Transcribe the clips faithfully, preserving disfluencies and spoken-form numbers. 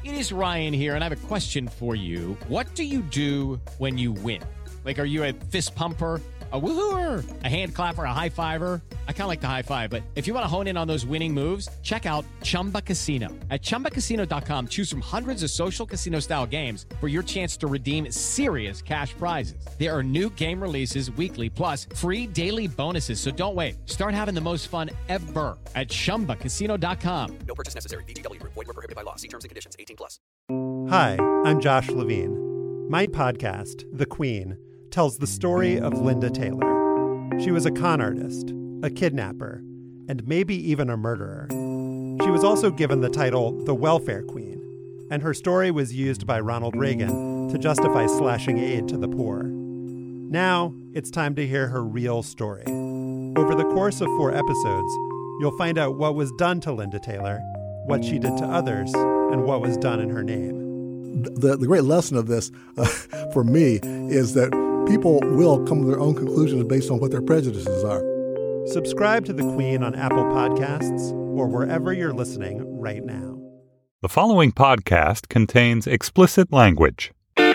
It is Ryan here, and I have a question for you. What do you do when you win? Like, are you a fist pumper, a woohooer, a hand clapper, a high fiver? I kind of like the high five, but if you want to hone in on those winning moves, check out Chumba Casino. At chumba casino dot com, choose from hundreds of social casino-style games for your chance to redeem serious cash prizes. There are new game releases weekly, plus free daily bonuses. So don't wait. Start having the most fun ever at chumba casino dot com. No purchase necessary. V G W Group. Void where prohibited by law. See terms and conditions. eighteen plus. Hi, I'm Josh Levine. My podcast, The Queen, tells the story of Linda Taylor. She was a con artist, a kidnapper, and maybe even a murderer. She was also given the title the Welfare Queen, and her story was used by Ronald Reagan to justify slashing aid to the poor. Now, it's time to hear her real story. Over the course of four episodes, you'll find out what was done to Linda Taylor, what she did to others, and what was done in her name. The, the great lesson of this, uh, for me, is that people will come to their own conclusions based on what their prejudices are. Subscribe to The Queen on Apple Podcasts or wherever you're listening right now. The following podcast contains explicit language.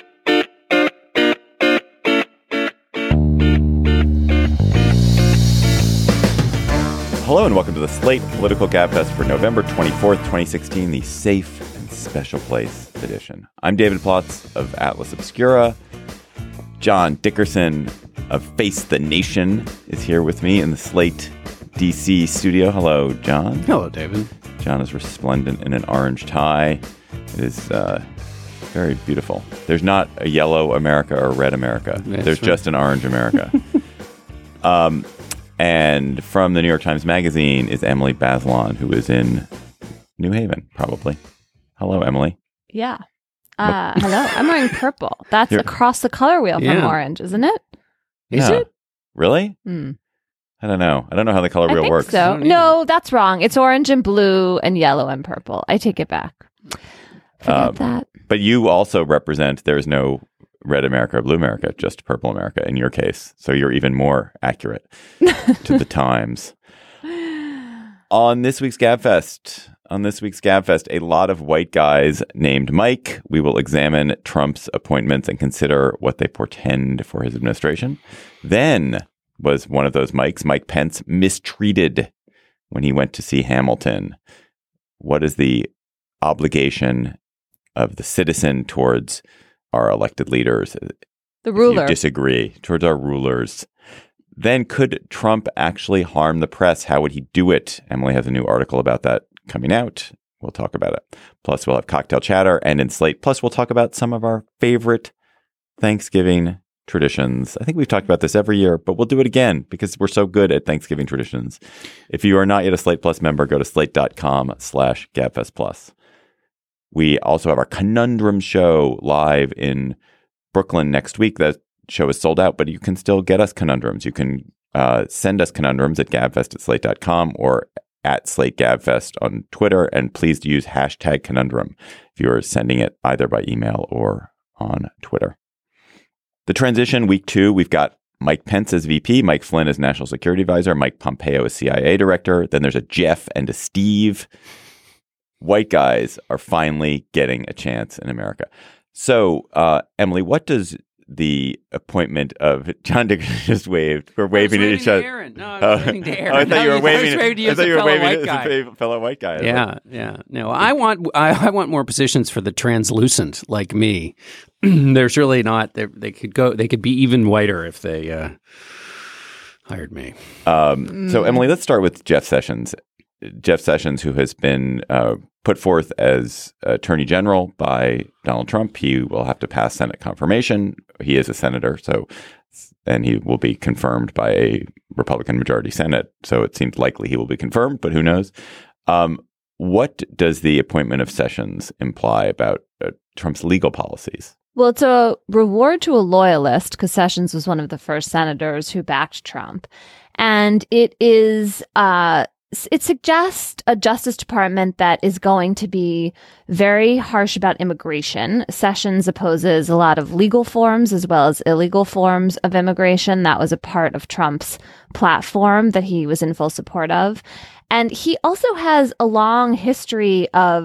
Hello and welcome to the Slate Political Gabfest for November twenty-fourth, twenty sixteen, the Safe and Special Place edition. I'm David Plotz of Atlas Obscura. John Dickerson of Face the Nation is here with me in the Slate D C studio. Hello, John. Hello, David. John is resplendent in an orange tie. It is uh, very beautiful. There's not a yellow America or a red America. That's There's right. just an orange America. um, and from the New York Times Magazine is Emily Bazelon, who is in New Haven, probably. Hello, Emily. Yeah. Uh, hello. I'm wearing purple. That's You're- across the color wheel from Yeah. orange, isn't it? Is Yeah. it? Really? Hmm. I don't know. I don't know how the color I wheel think works. I so. don't either. No, that's wrong. It's orange and blue and yellow and purple. I take it back. Forget Um, that. But you also represent, there is no red America or blue America, just purple America in your case. So you're even more accurate to the times. On this week's Gabfest, on this week's Gabfest, a lot of white guys named Mike. We will examine Trump's appointments and consider what they portend for his administration. Then was one of those Mikes, Mike Pence, mistreated when he went to see Hamilton. What is the obligation of the citizen towards our elected leaders? The If ruler. you disagree, towards our rulers. Then could Trump actually harm the press? How would he do it? Emily has a new article about that coming out. We'll talk about it. Plus, we'll have cocktail chatter and in Slate. Plus, we'll talk about some of our favorite Thanksgiving traditions. I think we've talked about this every year, but we'll do it again because we're so good at Thanksgiving traditions. If you are not yet a Slate Plus member, go to slate.com slash Gabfest Plus. We also have our Conundrum show live in Brooklyn next week. That show is sold out, but you can still get us conundrums. You can uh, send us conundrums at gabfest at slate dot com or at Slate Gabfest on Twitter. And please use hashtag conundrum if you are sending it either by email or on Twitter. The transition, week two, we've got Mike Pence as V P, Mike Flynn as National Security Advisor, Mike Pompeo as C I A Director. Then there's a Jeff and a Steve. White guys are finally getting a chance in America. So, uh, Emily, what does the appointment of John Dickerson just waved? We're waving at each other. Aaron. No, I Oh. was waving to Aaron. Oh, I thought you were I was waving. waving to you I as thought a you were fellow waving white as guy. a fellow white guy. Yeah, yeah. No, I want I, I want more positions for the translucent like me. There's really not. They, they could go. They could be even whiter if they uh, hired me. Um, so, Emily, let's start with Jeff Sessions. Jeff Sessions, who has been uh, put forth as Attorney General by Donald Trump. He will have to pass Senate confirmation. He is a senator, so and he will be confirmed by a Republican majority Senate. So it seems likely he will be confirmed, but who knows? Um, what does the appointment of Sessions imply about uh, Trump's legal policies? Well, it's a reward to a loyalist because Sessions was one of the first senators who backed Trump. And it is, uh, it suggests a Justice Department that is going to be very harsh about immigration. Sessions opposes a lot of legal forms as well as illegal forms of immigration. That was a part of Trump's platform that he was in full support of. And he also has a long history of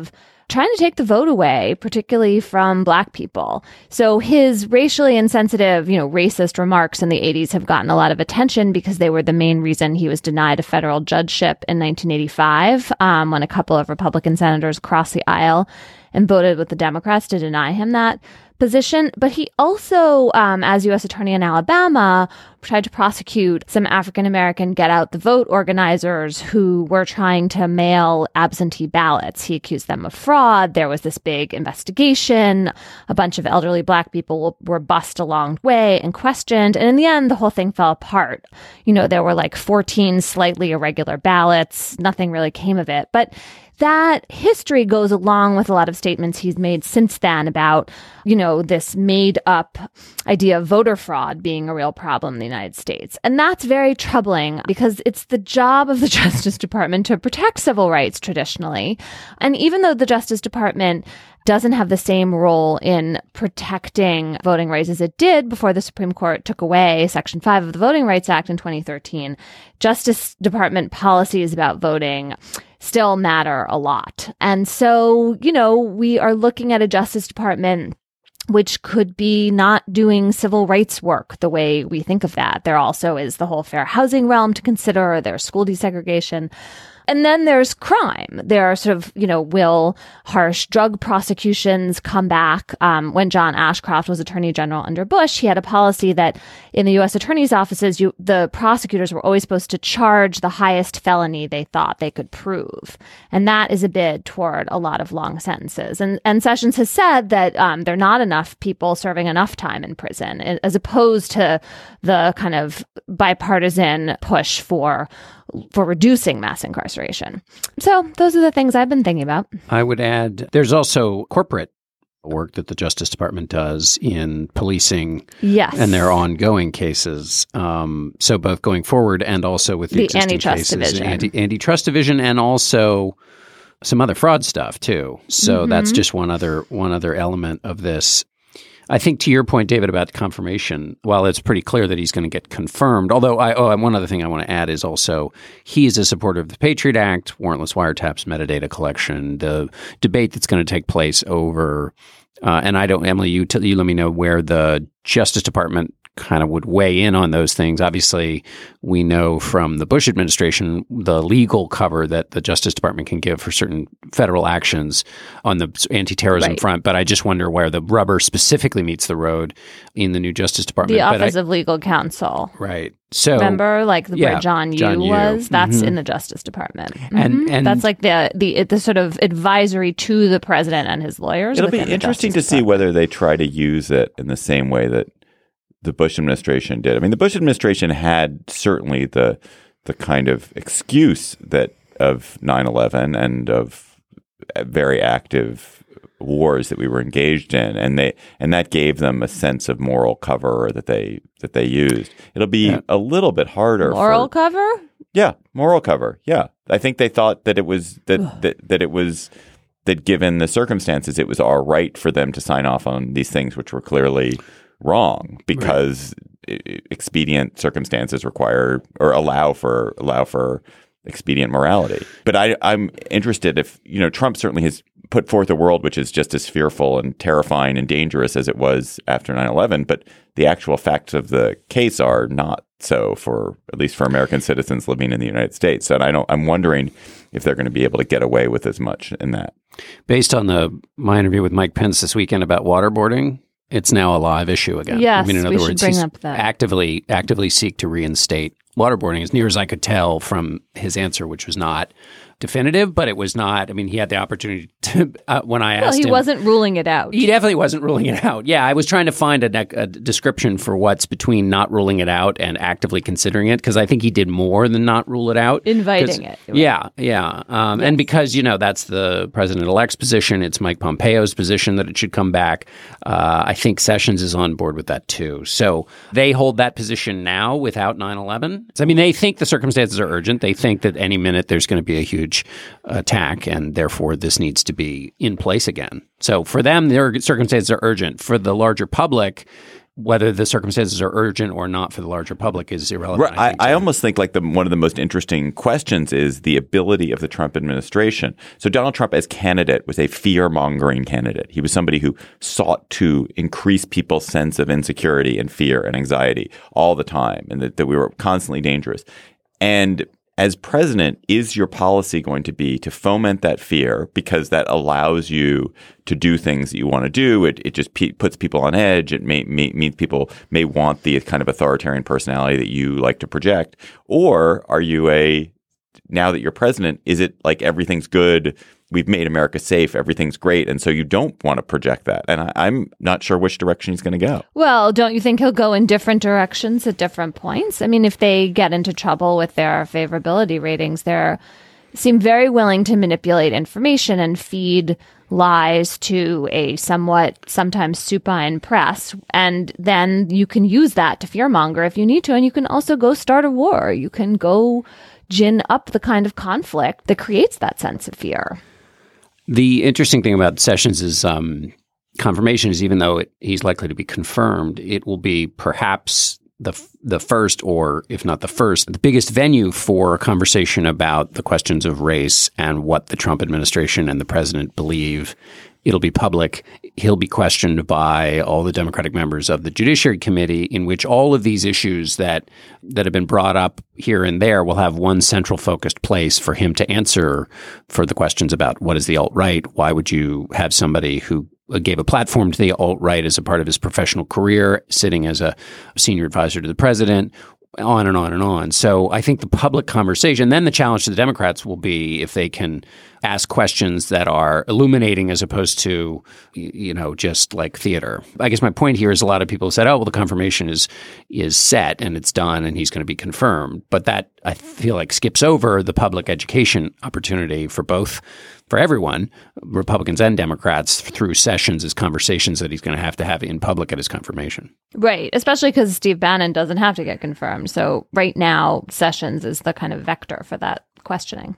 trying to take the vote away, particularly from Black people. So his racially insensitive, you know, racist remarks in the eighties have gotten a lot of attention because they were the main reason he was denied a federal judgeship in nineteen eighty-five, um, when a couple of Republican senators crossed the aisle and voted with the Democrats to deny him that position. But he also, um, as U S Attorney in Alabama, tried to prosecute some African-American get out the vote organizers who were trying to mail absentee ballots. He accused them of fraud. There was this big investigation. A bunch of elderly Black people were bussed a long way and questioned. And in the end, the whole thing fell apart. You know, there were like fourteen slightly irregular ballots. Nothing really came of it. But that history goes along with a lot of statements he's made since then about, you know, this made up idea of voter fraud being a real problem in the United States. And that's very troubling because it's the job of the Justice Department to protect civil rights traditionally. And even though the Justice Department doesn't have the same role in protecting voting rights as it did before the Supreme Court took away Section five of the Voting Rights Act in twenty thirteen, Justice Department policies about voting still matter a lot. And so, you know, we are looking at a Justice Department which could be not doing civil rights work the way we think of that. There also is the whole fair housing realm to consider. There's school desegregation. And then there's crime. There are sort of, you know, will harsh drug prosecutions come back? Um, when John Ashcroft was Attorney General under Bush, he had a policy that in the U S attorney's offices, you, the prosecutors were always supposed to charge the highest felony they thought they could prove. And that is a bid toward a lot of long sentences. And, and Sessions has said that um, there are not enough people serving enough time in prison, as opposed to the kind of bipartisan push for for reducing mass incarceration. So those are the things I've been thinking about. I would add, there's also corporate work that the Justice Department does in policing yes. and their ongoing cases. Um, so both going forward and also with the, the existing antitrust cases. division. Anti, antitrust division and also some other fraud stuff too. So mm-hmm. that's just one other one other element of this. I think to your point, David, about confirmation, while it's pretty clear that he's going to get confirmed, although I, oh, and one other thing I want to add is also he is a supporter of the Patriot Act, warrantless wiretaps, metadata collection, the debate that's going to take place over, uh, and I don't, Emily, you, t- you let me know where the Justice Department kind of would weigh in on those things. Obviously, we know from the Bush administration the legal cover that the Justice Department can give for certain federal actions on the anti-terrorism right. front, but I just wonder where the rubber specifically meets the road in the new Justice Department. The but Office I, of Legal Counsel. Right. So remember, like the, yeah, where John Yoo John Yoo. was? That's mm-hmm. in the Justice Department. Mm-hmm. And, and that's like the, the the sort of advisory to the president and his lawyers. It'll be interesting to see whether they try to use it in the same way that the Bush administration did. I mean, the Bush administration had certainly the the kind of excuse that of nine eleven and of very active wars that we were engaged in, and they and that gave them a sense of moral cover that they that they used. It'll be yeah. a little bit harder. Moral for, cover? Yeah, moral cover. Yeah, I think they thought that it was that that, that it was that given the circumstances, it was all right for them to sign off on these things, which were clearly wrong because right. expedient circumstances require or allow for allow for expedient morality. But I, I'm interested if, you know, Trump certainly has put forth a world which is just as fearful and terrifying and dangerous as it was after nine eleven. But the actual facts of the case are not so for at least for American citizens living in the United States. And I don't I'm wondering if they're going to be able to get away with as much in that. Based on the my interview with Mike Pence this weekend about waterboarding, it's now a live issue again. Yes, I mean, in other we words, should bring he's up that. actively actively seek to reinstate waterboarding, as near as I could tell from his answer, which was not definitive, but it was not. I mean, he had the opportunity to, uh, when I asked him. Well, he him, wasn't ruling it out. He definitely wasn't ruling it out. Yeah, I was trying to find a, a description for what's between not ruling it out and actively considering it, because I think he did more than not rule it out. Inviting it. Yeah, yeah. Um, yes. And because, you know, that's the president-elect's position. It's Mike Pompeo's position that it should come back. Uh, I think Sessions is on board with that, too. So they hold that position now without nine eleven. I mean, they think the circumstances are urgent. They think that any minute there's going to be a huge attack, and therefore this needs to be in place again. So for them, their circumstances are urgent. For the larger public, whether the circumstances are urgent or not for the larger public is irrelevant. Right. I, I, I almost think like the one of the most interesting questions is the ability of the Trump administration. So Donald Trump as candidate was a fear-mongering candidate. He was somebody who sought to increase people's sense of insecurity and fear and anxiety all the time, and that, that we were constantly dangerous. And as president, is your policy going to be to foment that fear because that allows you to do things that you want to do? It it just pe- puts people on edge. It may, may means people may want the kind of authoritarian personality that you like to project. Or are you a, now that you're president, is it like everything's good? We've made America safe. Everything's great. And so you don't want to project that. And I, I'm not sure which direction he's going to go. Well, don't you think he'll go in different directions at different points? I mean, if they get into trouble with their favorability ratings, they seem very willing to manipulate information and feed lies to a somewhat sometimes supine press. And then you can use that to fearmonger if you need to. And you can also go start a war. You can go gin up the kind of conflict that creates that sense of fear. The interesting thing about Sessions' um, confirmation is even though it, he's likely to be confirmed, it will be perhaps the the first, or if not the first, the biggest venue for a conversation about the questions of race and what the Trump administration and the president believe. It'll be public. He'll be questioned by all the Democratic members of the Judiciary Committee, in which all of these issues that that have been brought up here and there will have one central focused place for him to answer for the questions about what is the alt-right? Why would you have somebody who gave a platform to the alt-right as a part of his professional career, sitting as a senior advisor to the president? On and on and on. So I think the public conversation, then the challenge to the Democrats will be if they can ask questions that are illuminating as opposed to, you know, just like theater. I guess my point here is a lot of people said, oh, well, the confirmation is is set and it's done and he's going to be confirmed. But that, I feel like, skips over the public education opportunity for both, for everyone, Republicans and Democrats, through Sessions' as conversations that he's going to have to have in public at his confirmation. Right, especially because Steve Bannon doesn't have to get confirmed. So right now, Sessions is the kind of vector for that questioning.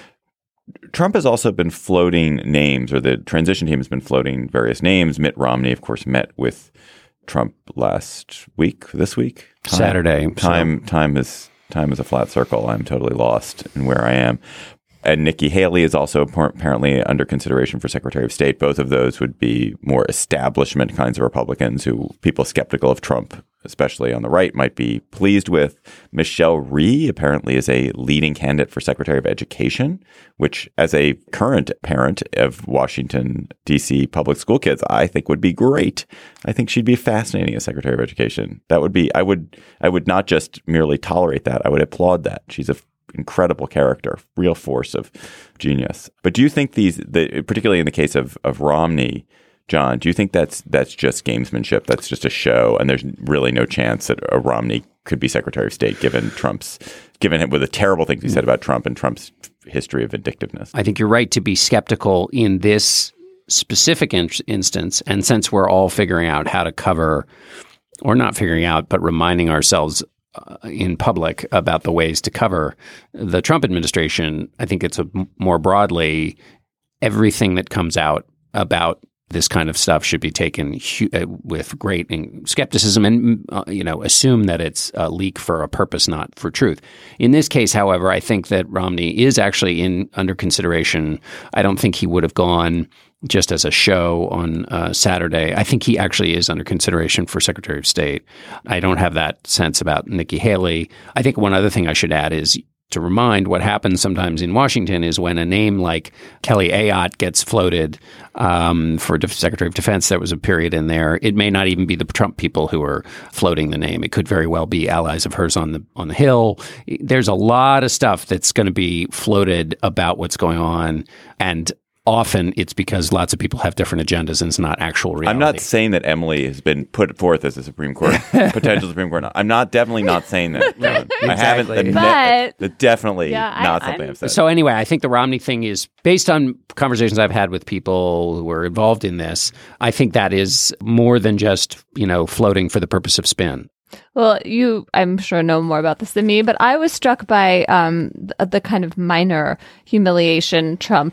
Trump has also been floating names, or the transition team has been floating various names. Mitt Romney, of course, met with Trump last week, this week? Time, Saturday. Time, so. time is time is a flat circle. I'm totally lost in where I am. And Nikki Haley is also apparently under consideration for Secretary of State. Both of those would be more establishment kinds of Republicans who people skeptical of Trump, especially on the right, might be pleased with. Michelle Rhee apparently is a leading candidate for Secretary of Education, which as a current parent of Washington, D C public school kids, I think would be great. I think she'd be fascinating as Secretary of Education. That would be, I would, I would not just merely tolerate that. I would applaud that. She's a incredible character, real force of genius. But do you think these, the, particularly in the case of, of Romney, John, do you think that's that's just gamesmanship? That's just a show, and there's really no chance that a Romney could be Secretary of State given Trump's, given him with the terrible things he said about Trump and Trump's history of vindictiveness? I think you're right to be skeptical in this specific in- instance, and since we're all figuring out how to cover, or not figuring out, but reminding ourselves Uh, in public about the ways to cover the Trump administration, I think it's a m- more broadly, everything that comes out about this kind of stuff should be taken hu- uh, with great skepticism and, uh, you know, assume that it's a leak for a purpose, not for truth. In this case, however, I think that Romney is actually in under consideration. I don't think he would have gone just as a show on uh, Saturday. I think he actually is under consideration for Secretary of State. I don't have that sense about Nikki Haley. I think one other thing I should add is to remind what happens sometimes in Washington is when a name like Kelly Ayotte gets floated um, for Def- Secretary of Defense, there was a period in there. It may not even be the Trump people who are floating the name. It could very well be allies of hers on the on the Hill. There's a lot of stuff that's going to be floated about what's going on, and often it's because lots of people have different agendas and it's not actual reality. I'm not saying that Emily has been put forth as a Supreme Court, potential Supreme Court. I'm not definitely not saying that. John. Exactly. I haven't. But, the, definitely yeah, not I, something I'm, I've said. So anyway, I think the Romney thing is based on conversations I've had with people who were involved in this. I think that is more than just, you know, floating for the purpose of spin. Well, you, I'm sure, know more about this than me, but I was struck by um, the, the kind of minor humiliation Trump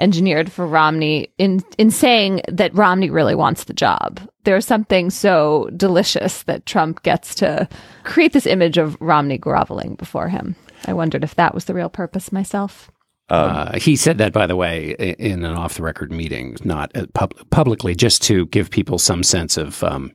engineered for Romney in in saying that Romney really wants the job. There's something so delicious that Trump gets to create this image of Romney groveling before him. I wondered if that was the real purpose myself. Um, uh, he said that, by the way, in an off-the-record meeting, not pub- publicly, just to give people some sense of um,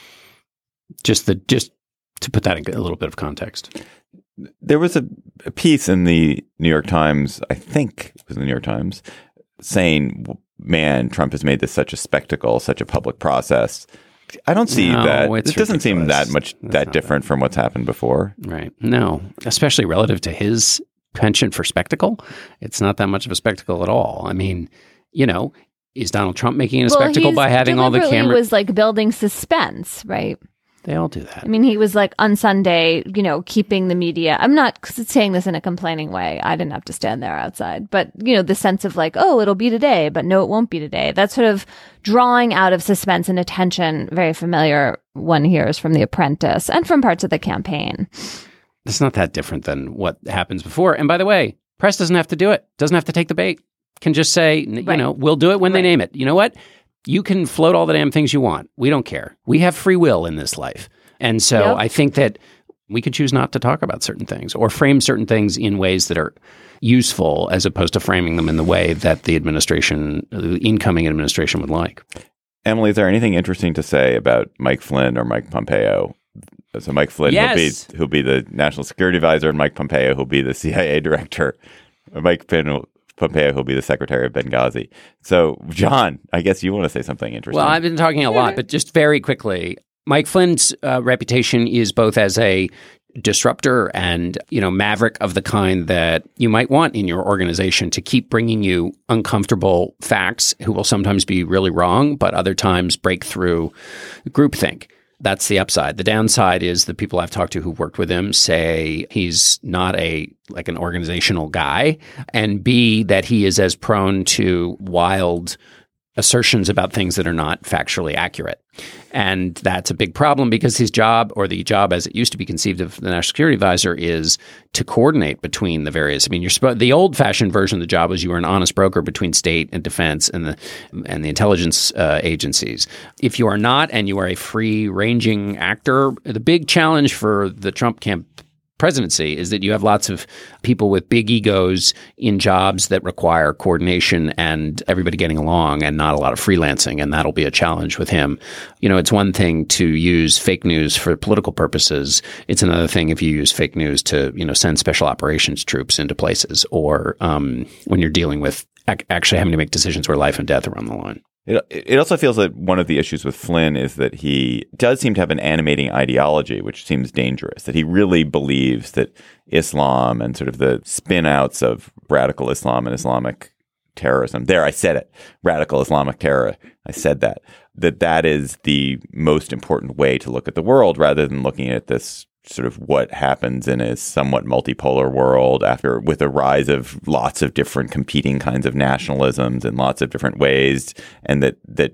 just the just to put that in a little bit of context. There was a, a piece in the New York Times, I think it was the New York Times, saying, "Man, Trump has made this such a spectacle, such a public process." I don't see no, that. It doesn't ridiculous. seem that much That's that different that. from what's happened before. Right. No, especially relative to his penchant for spectacle. It's not that much of a spectacle at all. I mean, you know, is Donald Trump making it a well, spectacle by having all the cameras? He was like building suspense, right? They all do that. I mean, he was like on Sunday, you know, keeping the media. I'm not saying this in a complaining way. I didn't have to stand there outside. But, you know, the sense of like, oh, it'll be today, but no, it won't be today. That sort of drawing out of suspense and attention, very familiar one hears from The Apprentice and from parts of the campaign. It's not that different than what happens before. And by the way, press doesn't have to do it. Doesn't have to take the bait. Can just say, you right. know, we'll do it when right. they name it. You know what? You can float all the damn things you want. We don't care. We have free will in this life. And so yep. I think that we could choose not to talk about certain things or frame certain things in ways that are useful as opposed to framing them in the way that the administration, the incoming administration would like. Emily, is there anything interesting to say about Mike Flynn or Mike Pompeo? So Mike Flynn, yes. who'll be, who'll be the national security advisor, and Mike Pompeo, who'll be the C I A director. Mike Flynn Pompeo, who'll be the secretary of Benghazi. So, John, I guess you want to say something interesting. Well, I've been talking a lot, but just very quickly, Mike Flynn's uh, reputation is both as a disruptor and, you know, maverick of the kind that you might want in your organization to keep bringing you uncomfortable facts who will sometimes be really wrong, but other times break through groupthink. That's the upside. The downside is the people I've talked to who worked with him say he's not a like an organizational guy, and B, that he is as prone to wild assertions about things that are not factually accurate. And that's a big problem because his job, or the job as it used to be conceived of the National Security Advisor, is to coordinate between the various. I mean, you're sp- the old-fashioned version of the job was you were an honest broker between state and defense and the and the intelligence uh, agencies. If you are not, and you are a free-ranging actor, the big challenge for the Trump camp presidency is that you have lots of people with big egos in jobs that require coordination and everybody getting along and not a lot of freelancing. And that'll be a challenge with him. You know, it's one thing to use fake news for political purposes. It's another thing if you use fake news to, you know, send special operations troops into places, or um, when you're dealing with ac- actually having to make decisions where life and death are on the line. It, it also feels that one of the issues with Flynn is that he does seem to have an animating ideology, which seems dangerous, that he really believes that Islam and sort of the spin-outs of radical Islam and Islamic terrorism, there, I said it, radical Islamic terror, I said that, that that is the most important way to look at the world rather than looking at this sort of what happens in a somewhat multipolar world after with a rise of lots of different competing kinds of nationalisms in lots of different ways, and that that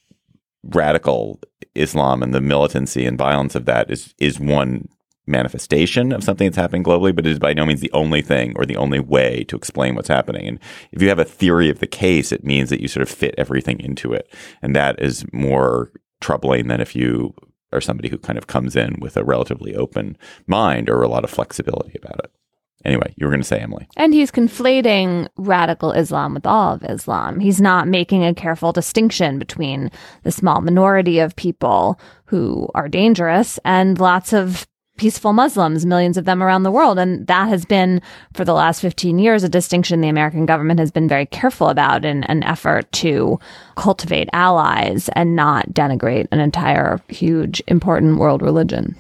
radical Islam and the militancy and violence of that is is one manifestation of something that's happening globally, but it is by no means the only thing or the only way to explain what's happening. And if you have a theory of the case, it means that you sort of fit everything into it. And that is more troubling than if you or somebody who kind of comes in with a relatively open mind or a lot of flexibility about it. Anyway, you were going to say, Emily. And he's conflating radical Islam with all of Islam. He's not making a careful distinction between the small minority of people who are dangerous and lots of peaceful Muslims, millions of them around the world. And that has been, for the last fifteen years, a distinction the American government has been very careful about in an effort to cultivate allies and not denigrate an entire, huge, important world religion.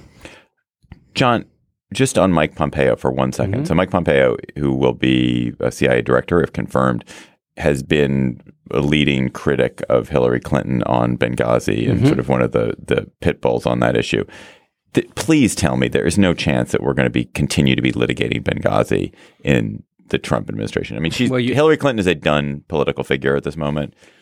John, just on Mike Pompeo for one second. Mm-hmm. So Mike Pompeo, who will be a C I A director if confirmed, has been a leading critic of Hillary Clinton on Benghazi and mm-hmm. sort of one of the, the pit bulls on that issue. Th- please tell me there is no chance that we're going to be continue to be litigating Benghazi in the Trump administration. I mean, she's, well, you, Hillary Clinton is a done political figure at this moment.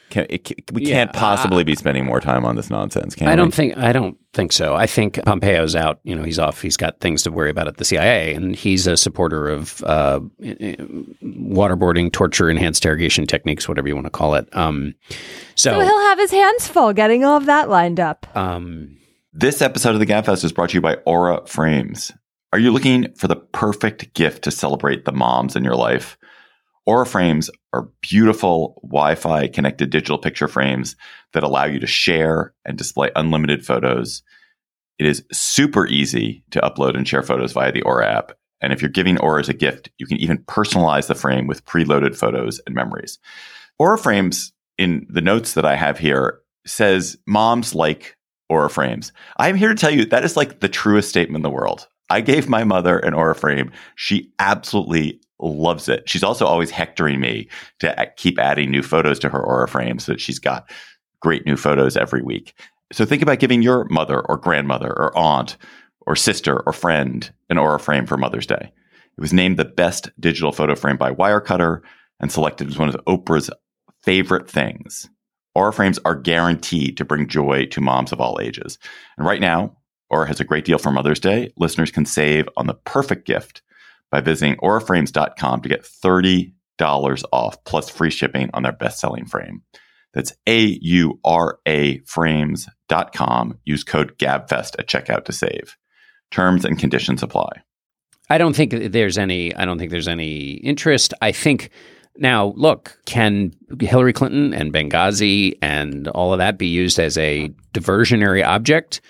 Can, it, we Yeah, can't possibly uh, be spending more time on this nonsense, can I we? don't think I don't think so. I think Pompeo's out. You know, he's off. He's got things to worry about at the C I A, and he's a supporter of uh, waterboarding, torture, enhanced interrogation techniques, whatever you want to call it. Um, so, So he'll have his hands full getting all of that lined up. um, This episode of the Gabfest is brought to you by Aura Frames. Are you looking for the perfect gift to celebrate the moms in your life? Aura Frames are beautiful Wi-Fi connected digital picture frames that allow you to share and display unlimited photos. It is super easy to upload and share photos via the Aura app. And if you're giving Aura as a gift, you can even personalize the frame with preloaded photos and memories. Aura Frames, in the notes that I have here, says moms like Aura Frames. I'm here to tell you that is like the truest statement in the world. I gave my mother an Aura frame. She absolutely loves it. She's also always hectoring me to keep adding new photos to her Aura frame so that she's got great new photos every week. So think about giving your mother or grandmother or aunt or sister or friend an Aura frame for Mother's Day. It was named the best digital photo frame by Wirecutter and selected as one of Oprah's favorite things. Aura frames are guaranteed to bring joy to moms of all ages. And right now, Aura has a great deal for Mother's Day. Listeners can save on the perfect gift by visiting aura frames dot com to get thirty dollars off plus free shipping on their best-selling frame. That's A U R A frames dot com. Use code GABFEST at checkout to save. Terms and conditions apply. I don't think there's any. I don't think there's any interest. I think now, look, can Hillary Clinton and Benghazi and all of that be used as a diversionary object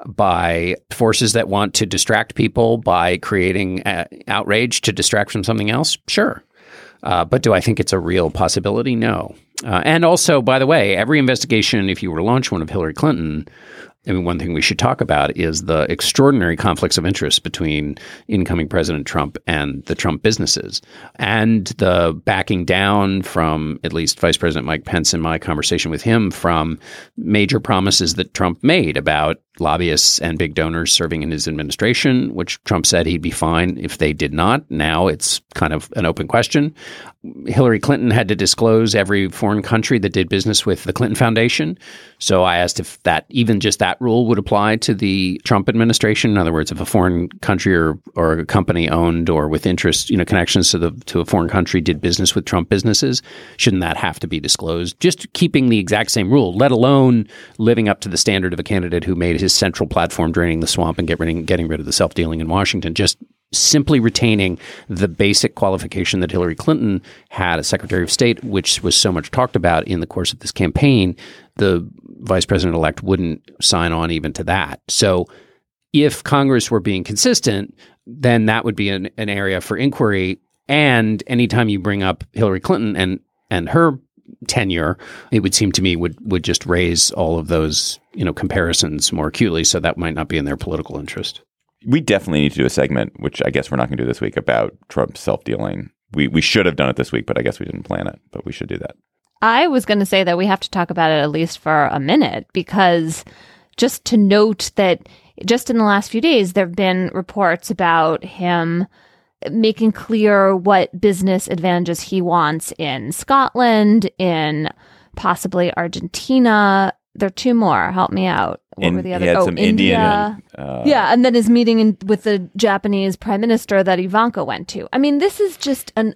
by forces that want to distract people by creating uh, outrage to distract from something else? Sure. Uh, but do I think it's a real possibility? No. Uh, and also, by the way, every investigation, if you were to launch one of Hillary Clinton, I mean, one thing we should talk about is the extraordinary conflicts of interest between incoming President Trump and the Trump businesses, and the backing down from, at least Vice President Mike Pence in my conversation with him, from major promises that Trump made about lobbyists and big donors serving in his administration, which Trump said he'd be fine if they did not. Now it's kind of an open question. Hillary Clinton had to disclose every foreign country that did business with the Clinton Foundation. So I asked if that, even just that rule would apply to the Trump administration. In other words, if a foreign country or, or a company owned or with interest, you know, connections to the to a foreign country did business with Trump businesses, shouldn't that have to be disclosed? Just keeping the exact same rule, let alone living up to the standard of a candidate who made his central platform draining the swamp and get rid, getting rid of the self-dealing in Washington, just simply retaining the basic qualification that Hillary Clinton had as Secretary of State, which was so much talked about in the course of this campaign. The vice president-elect wouldn't sign on even to that. So if Congress were being consistent, then that would be an, an area for inquiry. And anytime you bring up Hillary Clinton and and her tenure, it would seem to me would would just raise all of those, you know, comparisons more acutely. So that might not be in their political interest. We definitely need to do a segment, which I guess we're not going to do this week, about Trump's self-dealing. We we should have done it this week, but I guess we didn't plan it. But we should do that. I was going to say that we have to talk about it at least for a minute, because just to note that just in the last few days, there have been reports about him making clear what business advantages he wants in Scotland, in possibly Argentina. There are two more. Help me out. What In, were the other? he had oh, some India. Indian. Uh, yeah, and then his meeting in, with the Japanese prime minister that Ivanka went to. I mean, this is just an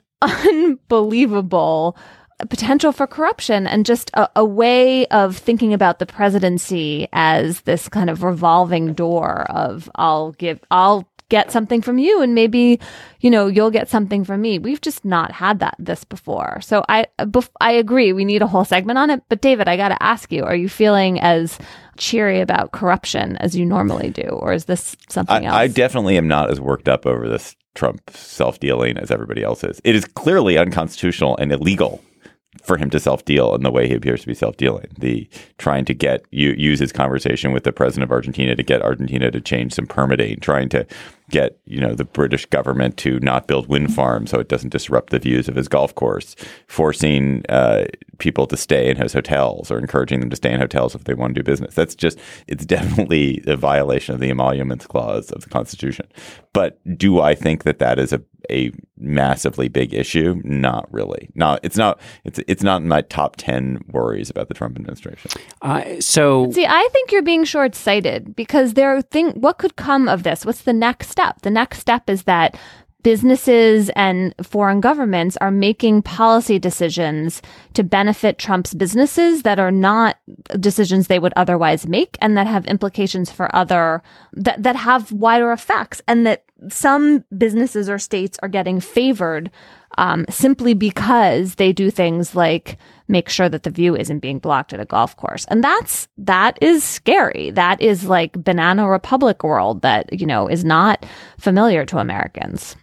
unbelievable potential for corruption, and just a, a way of thinking about the presidency as this kind of revolving door of I'll give, I'll get something from you, and maybe, you know, you'll get something from me. We've just not had that this before. So I, bef- I agree. We need a whole segment on it. But David, I got to ask you, are you feeling as cheery about corruption as you normally do, or is this something I, else? I definitely am not as worked up over this Trump self-dealing as everybody else is. It is clearly unconstitutional and illegal for him to self-deal in the way he appears to be self-dealing. The trying to get you use his conversation with the president of Argentina to get Argentina to change some permitting, trying to get, you know, the British government to not build wind farms so it doesn't disrupt the views of his golf course, forcing uh, people to stay in his hotels or encouraging them to stay in hotels if they want to do business. That's just, it's definitely a violation of the emoluments clause of the Constitution. But do I think that that is a a massively big issue? Not really. Not it's not it's it's not in my top ten worries about the Trump administration. Uh, so See, I think you're being short-sighted because there are things. What could come of this? What's the next step? The next step is that businesses and foreign governments are making policy decisions to benefit Trump's businesses that are not decisions they would otherwise make and that have implications for other, that, that have wider effects, and that some businesses or states are getting favored um, simply because they do things like make sure that the view isn't being blocked at a golf course. And that's, that is scary. That is like banana republic world that, you know, is not familiar to Americans.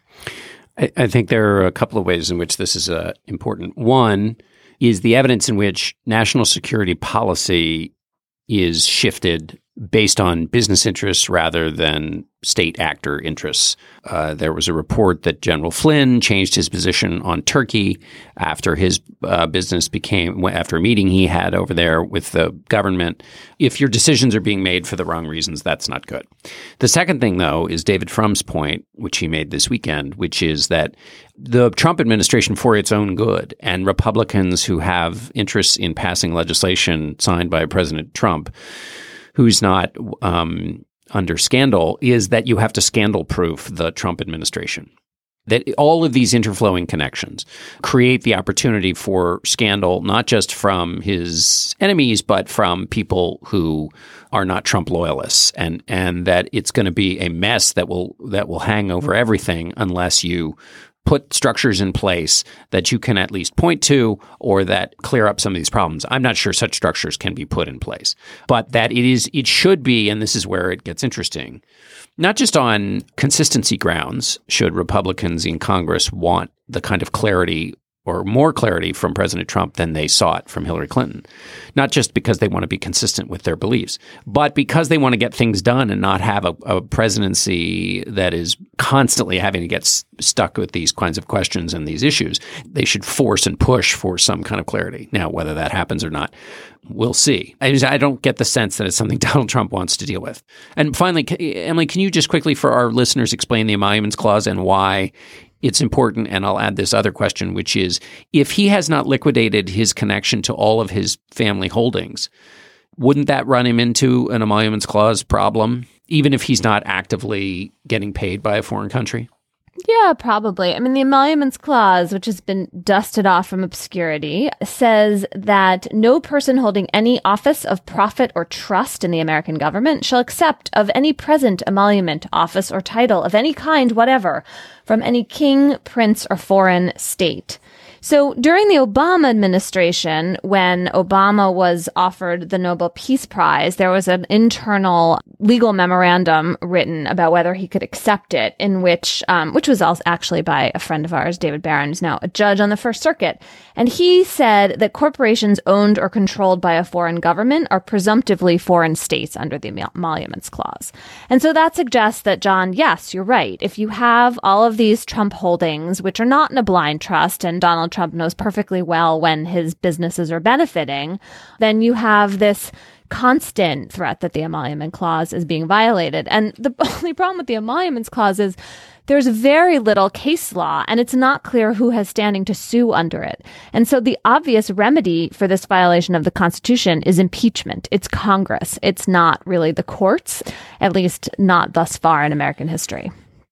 I, I think there are a couple of ways in which this is uh, important. One is the evidence in which national security policy is shifted based on business interests rather than state actor interests. Uh, there was a report that General Flynn changed his position on Turkey after his uh, business became, after a meeting he had over there with the government. If your decisions are being made for the wrong reasons, that's not good. The second thing, though, is David Frum's point, which he made this weekend, which is that the Trump administration, for its own good, and Republicans who have interests in passing legislation signed by President Trump, who's not um, under scandal, is that you have to scandal-proof the Trump administration. That all of these interflowing connections create the opportunity for scandal, not just from his enemies, but from people who are not Trump loyalists, and and that it's going to be a mess that will that will hang over everything unless you put structures in place that you can at least point to or that clear up some of these problems. I'm not sure such structures can be put in place, but that it is, it should be, and this is where it gets interesting, not just on consistency grounds should Republicans in Congress want the kind of clarity or more clarity from President Trump than they sought from Hillary Clinton, not just because they want to be consistent with their beliefs, but because they want to get things done and not have a, a presidency that is constantly having to get s- stuck with these kinds of questions and these issues. They should force and push for some kind of clarity. Now, whether that happens or not, we'll see. I, just, I don't get the sense that it's something Donald Trump wants to deal with. And finally, Emily, can you just quickly for our listeners explain the Emoluments Clause and why it's important? And I'll add this other question, which is, if he has not liquidated his connection to all of his family holdings, wouldn't that run him into an Emoluments Clause problem, even if he's not actively getting paid by a foreign country? Yeah, probably. I mean, the Emoluments Clause, which has been dusted off from obscurity, says that no person holding any office of profit or trust in the American government shall accept of any present emolument, office, or title of any kind whatever from any king, prince, or foreign state. So during the Obama administration, when Obama was offered the Nobel Peace Prize, there was an internal legal memorandum written about whether he could accept it, in which, um, which was also actually by a friend of ours, David Barron, who's now a judge on the First Circuit. And he said that corporations owned or controlled by a foreign government are presumptively foreign states under the Emoluments Clause. And so that suggests that, John, yes, you're right. If you have all of these Trump holdings, which are not in a blind trust, and Donald Trump knows perfectly well when his businesses are benefiting, then you have this constant threat that the Emolument Clause is being violated. And the only problem with the Emoluments Clause is there's very little case law, and it's not clear who has standing to sue under it. And so the obvious remedy for this violation of the Constitution is impeachment. It's Congress. It's not really the courts, at least not thus far in American history.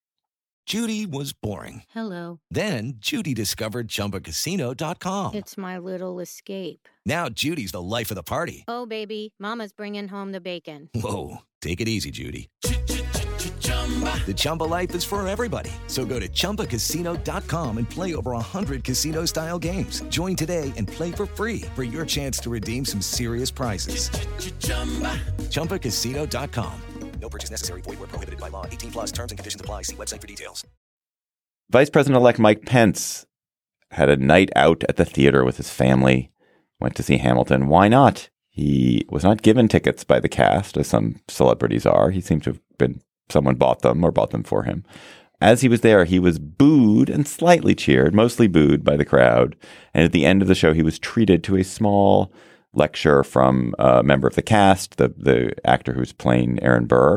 Judy was boring. Hello. Then Judy discovered Chumba Casino dot com. It's my little escape. Now Judy's the life of the party. Oh, baby, mama's bringing home the bacon. Whoa, take it easy, Judy. The Chumba life is for everybody. So go to Chumba Casino dot com and play over one hundred casino-style games. Join today and play for free for your chance to redeem some serious prizes. Chumba Casino dot com. No purchase necessary. Void where prohibited by law. eighteen plus terms and conditions apply. See website for details. Vice President-elect Mike Pence had a night out at the theater with his family, went to see Hamilton. Why not? He was not given tickets by the cast, as some celebrities are. He seemed to have been, someone bought them or bought them for him. As he was there, he was booed and slightly cheered, mostly booed by the crowd. And at the end of the show, he was treated to a small lecture from a member of the cast, the the actor who's playing Aaron Burr.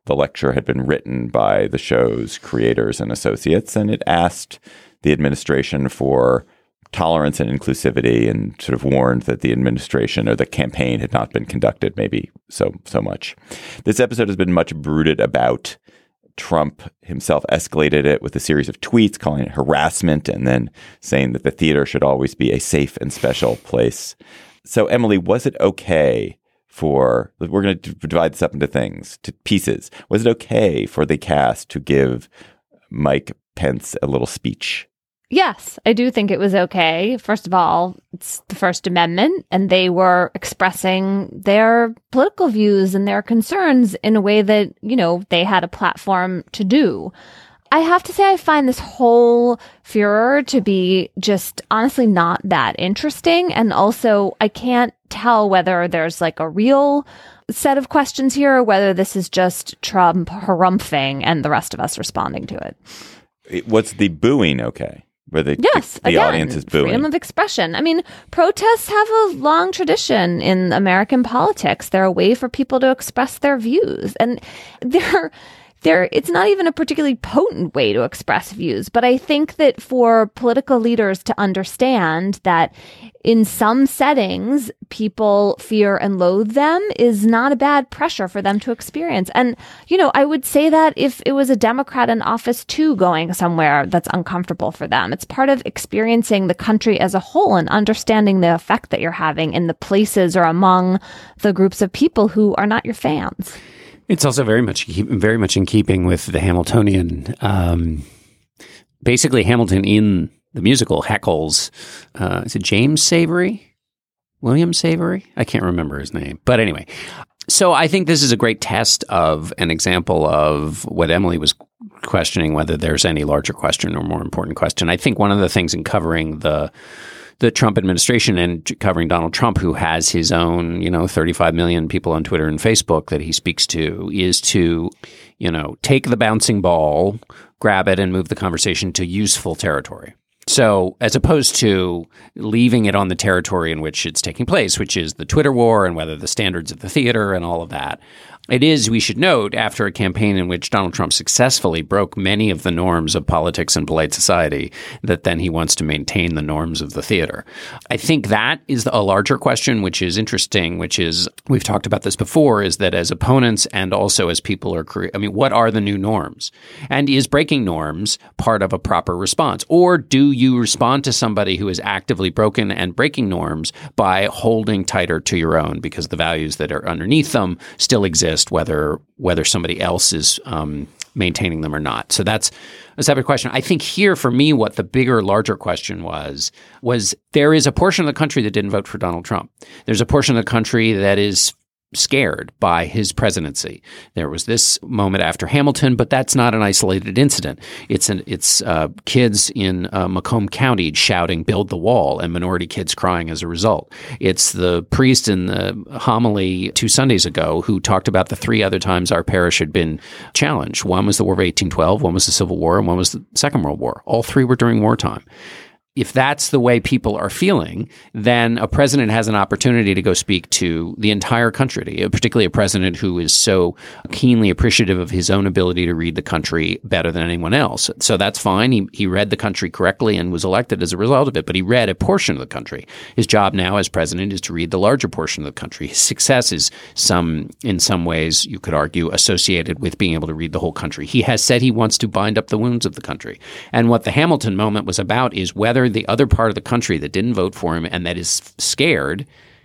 the lecture had been written by the show's creators and associates, and it asked the administration for tolerance and inclusivity, and sort of warned that the administration or the campaign had not been conducted maybe so so much. This episode has been much brooded about. Trump himself escalated it with a series of tweets calling it harassment and then saying that the theater should always be a safe and special place. So, Emily, was it okay for, we're going to divide this up into things, to pieces. Was it okay for the cast to give Mike Pence a little speech? Yes, I do think it was okay. First of all, it's the First Amendment, and they were expressing their political views and their concerns in a way that, you know, they had a platform to do. I have to say, I find this whole furor to be just honestly not that interesting. And also, I can't tell whether there's like a real set of questions here or whether this is just Trump harumphing and the rest of us responding to it. it was the booing okay? Where the, yes, the, the again, audience is booing. Freedom of expression. I mean, protests have a long tradition in American politics. They're a way for people to express their views. And they're, they're, it's not even a particularly potent way to express views. But I think that for political leaders to understand that in some settings, people fear and loathe them is not a bad pressure for them to experience. And, you know, I would say that if it was a Democrat in office too going somewhere that's uncomfortable for them, it's part of experiencing the country as a whole and understanding the effect that you're having in the places or among the groups of people who are not your fans. It's also very much, very much in keeping with the Hamiltonian, um, basically Hamilton in the musical heckles, uh, is it James Savory? William Savory? I can't remember his name. But anyway, so I think this is a great test of an example of what Emily was questioning, whether there's any larger question or more important question. I think one of the things in covering the the Trump administration and covering Donald Trump, who has his own, you know, thirty-five million people on Twitter and Facebook that he speaks to, is to, you know, take the bouncing ball, grab it, and move the conversation to useful territory. So as opposed to leaving it on the territory in which it's taking place, which is the Twitter war and whether the standards of the theater and all of that, it is, we should note, after a campaign in which Donald Trump successfully broke many of the norms of politics and polite society, that then he wants to maintain the norms of the theater. I think that is a larger question, which is interesting, which is, we've talked about this before, is that as opponents and also as people are, cre- I mean, what are the new norms? And is breaking norms part of a proper response? Or do you respond to somebody who is actively broken and breaking norms by holding tighter to your own because the values that are underneath them still exist, whether whether somebody else is um, maintaining them or not. So that's a separate question. I think here, for me, what the bigger, larger question was, was there is a portion of the country that didn't vote for Donald Trump. There's a portion of the country that is scared by his presidency. There was this moment after Hamilton, but that's not an isolated incident. It's an, it's uh, kids in uh, Macomb County shouting, "Build the wall," and minority kids crying as a result. It's the priest in the homily two Sundays ago who talked about the three other times our parish had been challenged. One was the War of eighteen twelve, one was the Civil War, and one was the Second World War. All three were during wartime. If that's the way people are feeling, then a president has an opportunity to go speak to the entire country, particularly a president who is so keenly appreciative of his own ability to read the country better than anyone else. So that's fine. He, he read the country correctly and was elected as a result of it, but he read a portion of the country. His job now as president is to read the larger portion of the country. His success is some, in some ways, you could argue, associated with being able to read the whole country. He has said he wants to bind up the wounds of the country. And what the Hamilton moment was about is whether the other part of the country that didn't vote for him and that is scared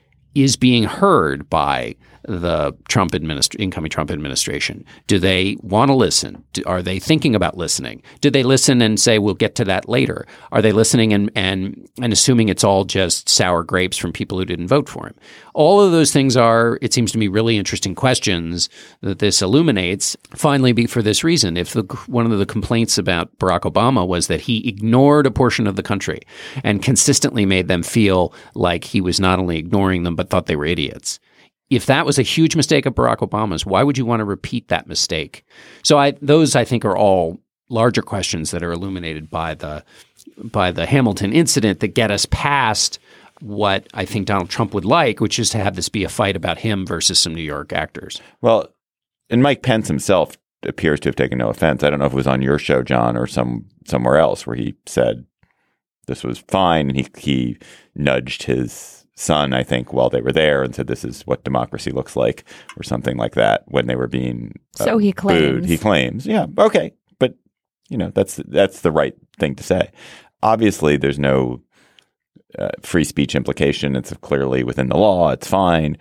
is being heard by the Trump administ- incoming Trump administration. Do they want to listen? Do, are they thinking about listening? Do they listen and say, we'll get to that later? Are they listening and, and, and assuming it's all just sour grapes from people who didn't vote for him? All of those things are, it seems to me, really interesting questions that this illuminates. Finally, be for this reason, if the, one of the complaints about Barack Obama was that he ignored a portion of the country and consistently made them feel like he was not only ignoring them, but thought they were idiots. If that was a huge mistake of Barack Obama's, why would you want to repeat that mistake? So I, those, I think, are all larger questions that are illuminated by the by the Hamilton incident that get us past what I think Donald Trump would like, which is to have this be a fight about him versus some New York actors. Well, and Mike Pence himself appears to have taken no offense. I don't know if it was on your show, John, or some somewhere else where he said this was fine. And he, he nudged his son, I think, while they were there and said, this is what democracy looks like or something like that when they were being uh, So he claims. booed. He claims. Yeah. Okay. But, you know, that's that's the right thing to say. Obviously, there's no uh, free speech implication. It's clearly within the law. It's fine.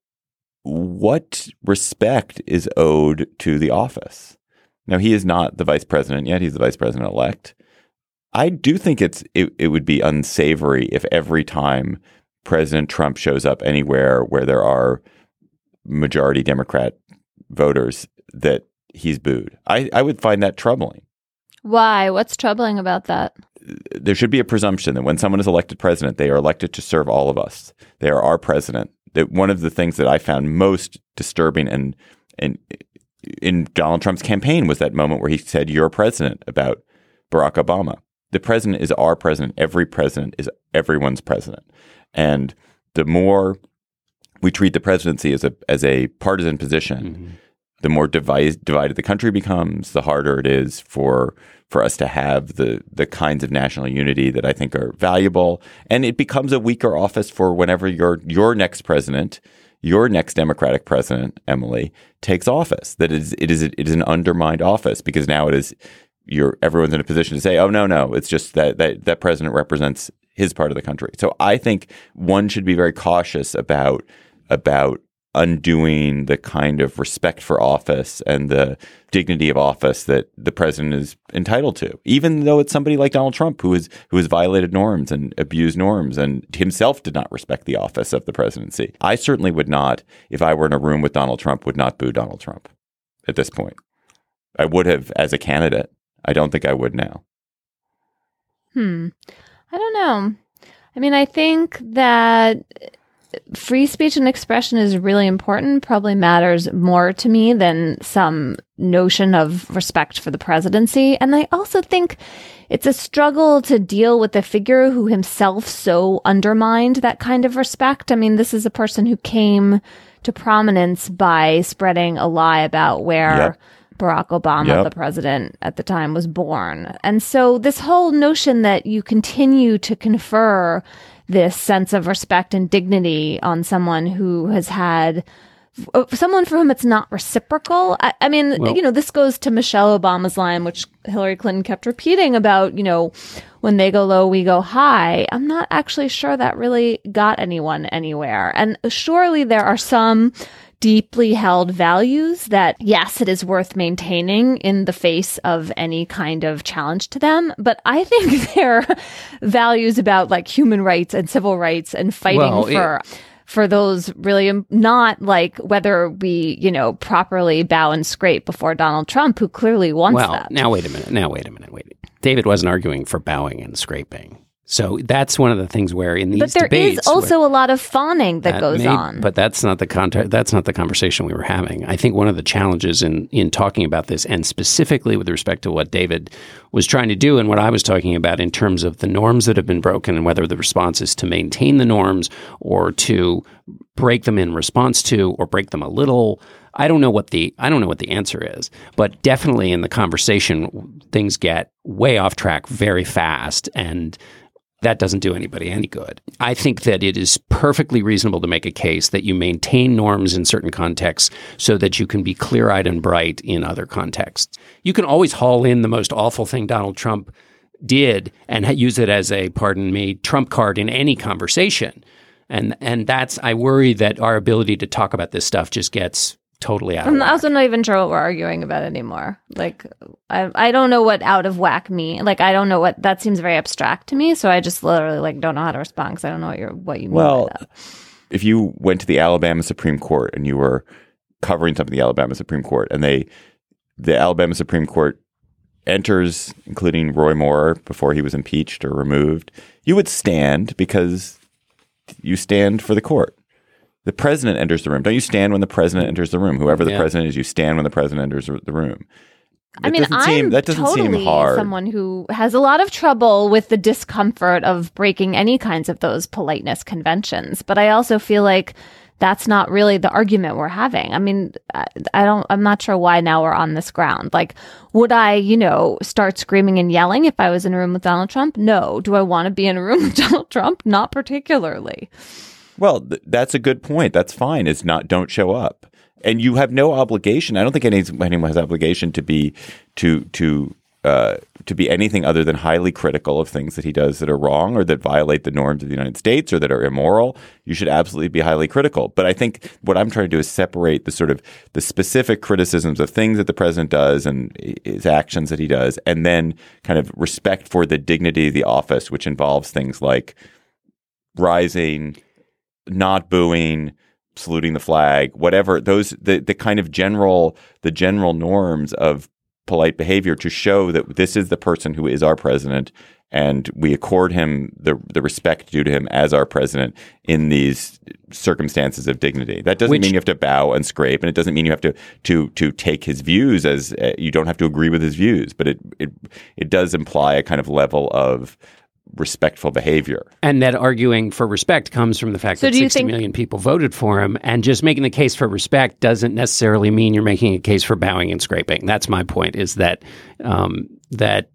What respect is owed to the office? Now, he is not the vice president yet. He's the vice president elect. I do think it's it, it would be unsavory if every time President Trump shows up anywhere where there are majority Democrat voters that he's booed. I, I would find that troubling. Why? What's troubling about that? There should be a presumption that when someone is elected president, they are elected to serve all of us. They are our president. That one of the things that I found most disturbing and and in Donald Trump's campaign was that moment where he said, "You're president," about Barack Obama. The president is our president. Every president is everyone's president. And the more we treat the presidency as a as a partisan position, mm-hmm. the more divided, divided the country becomes, the harder it is for for us to have the the kinds of national unity that I think are valuable. And it becomes a weaker office for whenever your your next president, your next Democratic president, Emily, takes office. That it is it is it is an undermined office because now it is you're everyone's in a position to say, oh no, no, it's just that that that president represents his part of the country. So I think one should be very cautious about about undoing the kind of respect for office and the dignity of office that the president is entitled to, even though it's somebody like Donald Trump who is who has violated norms and abused norms and himself did not respect the office of the presidency. I certainly would not, if I were in a room with Donald Trump, would not boo Donald Trump at this point. I would have as a candidate. I don't think I would now. Hmm. I don't know. I mean, I think that free speech and expression is really important, probably matters more to me than some notion of respect for the presidency. And I also think it's a struggle to deal with a figure who himself so undermined that kind of respect. I mean, this is a person who came to prominence by spreading a lie about where Yep. Barack Obama, Yep. the president at the time, was born. And so this whole notion that you continue to confer this sense of respect and dignity on someone who has had someone for whom it's not reciprocal. I, I mean, Well- you know, this goes to Michelle Obama's line, which Hillary Clinton kept repeating about, you know, when they go low, we go high. I'm not actually sure that really got anyone anywhere. And surely there are some deeply held values that, yes, it is worth maintaining in the face of any kind of challenge to them. But I think there are values about like human rights and civil rights and fighting Well, for for those really um, not like whether we, you know, properly bow and scrape before Donald Trump, who clearly wants well, that. now wait a minute. Now wait a minute. Wait. David wasn't arguing for bowing and scraping. So that's one of the things where in these But there debates, is also a lot of fawning that, goes may- on. But that's not the context. That's not the conversation we were having. I think one of the challenges in in talking about this, and specifically with respect to what David was trying to do, and what I was talking about in terms of the norms that have been broken, and whether the response is to maintain the norms or to break them in response to, or break them a little. I don't know what the I don't know what the answer is, but definitely in the conversation, things get way off track very fast, and that doesn't do anybody any good. I think that it is perfectly reasonable to make a case that you maintain norms in certain contexts so that you can be clear-eyed and bright in other contexts. You can always haul in the most awful thing Donald Trump did and ha- use it as a, pardon me, trump card in any conversation. And and that's, I worry that our ability to talk about this stuff just gets totally out of I'm whack. also not even sure what we're arguing about anymore. Like, I I don't know what out of whack means. Like, I don't know what that seems very abstract to me. So I just literally like don't know how to respond because I don't know what you're what you mean Well, by that. if you went to the Alabama Supreme Court and you were covering something in the Alabama Supreme Court, and they the Alabama Supreme Court enters, including Roy Moore before he was impeached or removed, you would stand because you stand for the court. The president enters the room. Don't you stand when the president enters the room? Whoever the Yeah. president is, you stand when the president enters the room. I That mean, doesn't I'm seem, that doesn't totally seem hard. someone who has a lot of trouble with the discomfort of breaking any kinds of those politeness conventions. But I also feel like that's not really the argument we're having. I mean, I, I don't, I'm not sure why now we're on this ground. Like, would I, you know, start screaming and yelling if I was in a room with Donald Trump? No. Do I want to be in a room with Donald Trump? Not particularly. Well, th- that's a good point. That's fine. It's not, don't show up. And you have no obligation. I don't think any, anyone has obligation to be, to, to, Uh, to be anything other than highly critical of things that he does that are wrong or that violate the norms of the United States or that are immoral. You should absolutely be highly critical. But I think what I'm trying to do is separate the sort of the specific criticisms of things that the president does and his actions that he does, and then kind of respect for the dignity of the office, which involves things like rising, not booing, saluting the flag, whatever, those the, the kind of general the general norms of polite behavior to show that this is the person who is our president, and we accord him the the respect due to him as our president in these circumstances of dignity. That doesn't Which, mean you have to bow and scrape, and it doesn't mean you have to to to take his views as uh, you don't have to agree with his views, but it it it does imply a kind of level of respectful behavior. And that arguing for respect comes from the fact so that sixty think- million people voted for him, and just making the case for respect doesn't necessarily mean you're making a case for bowing and scraping. That's my point, is that um, that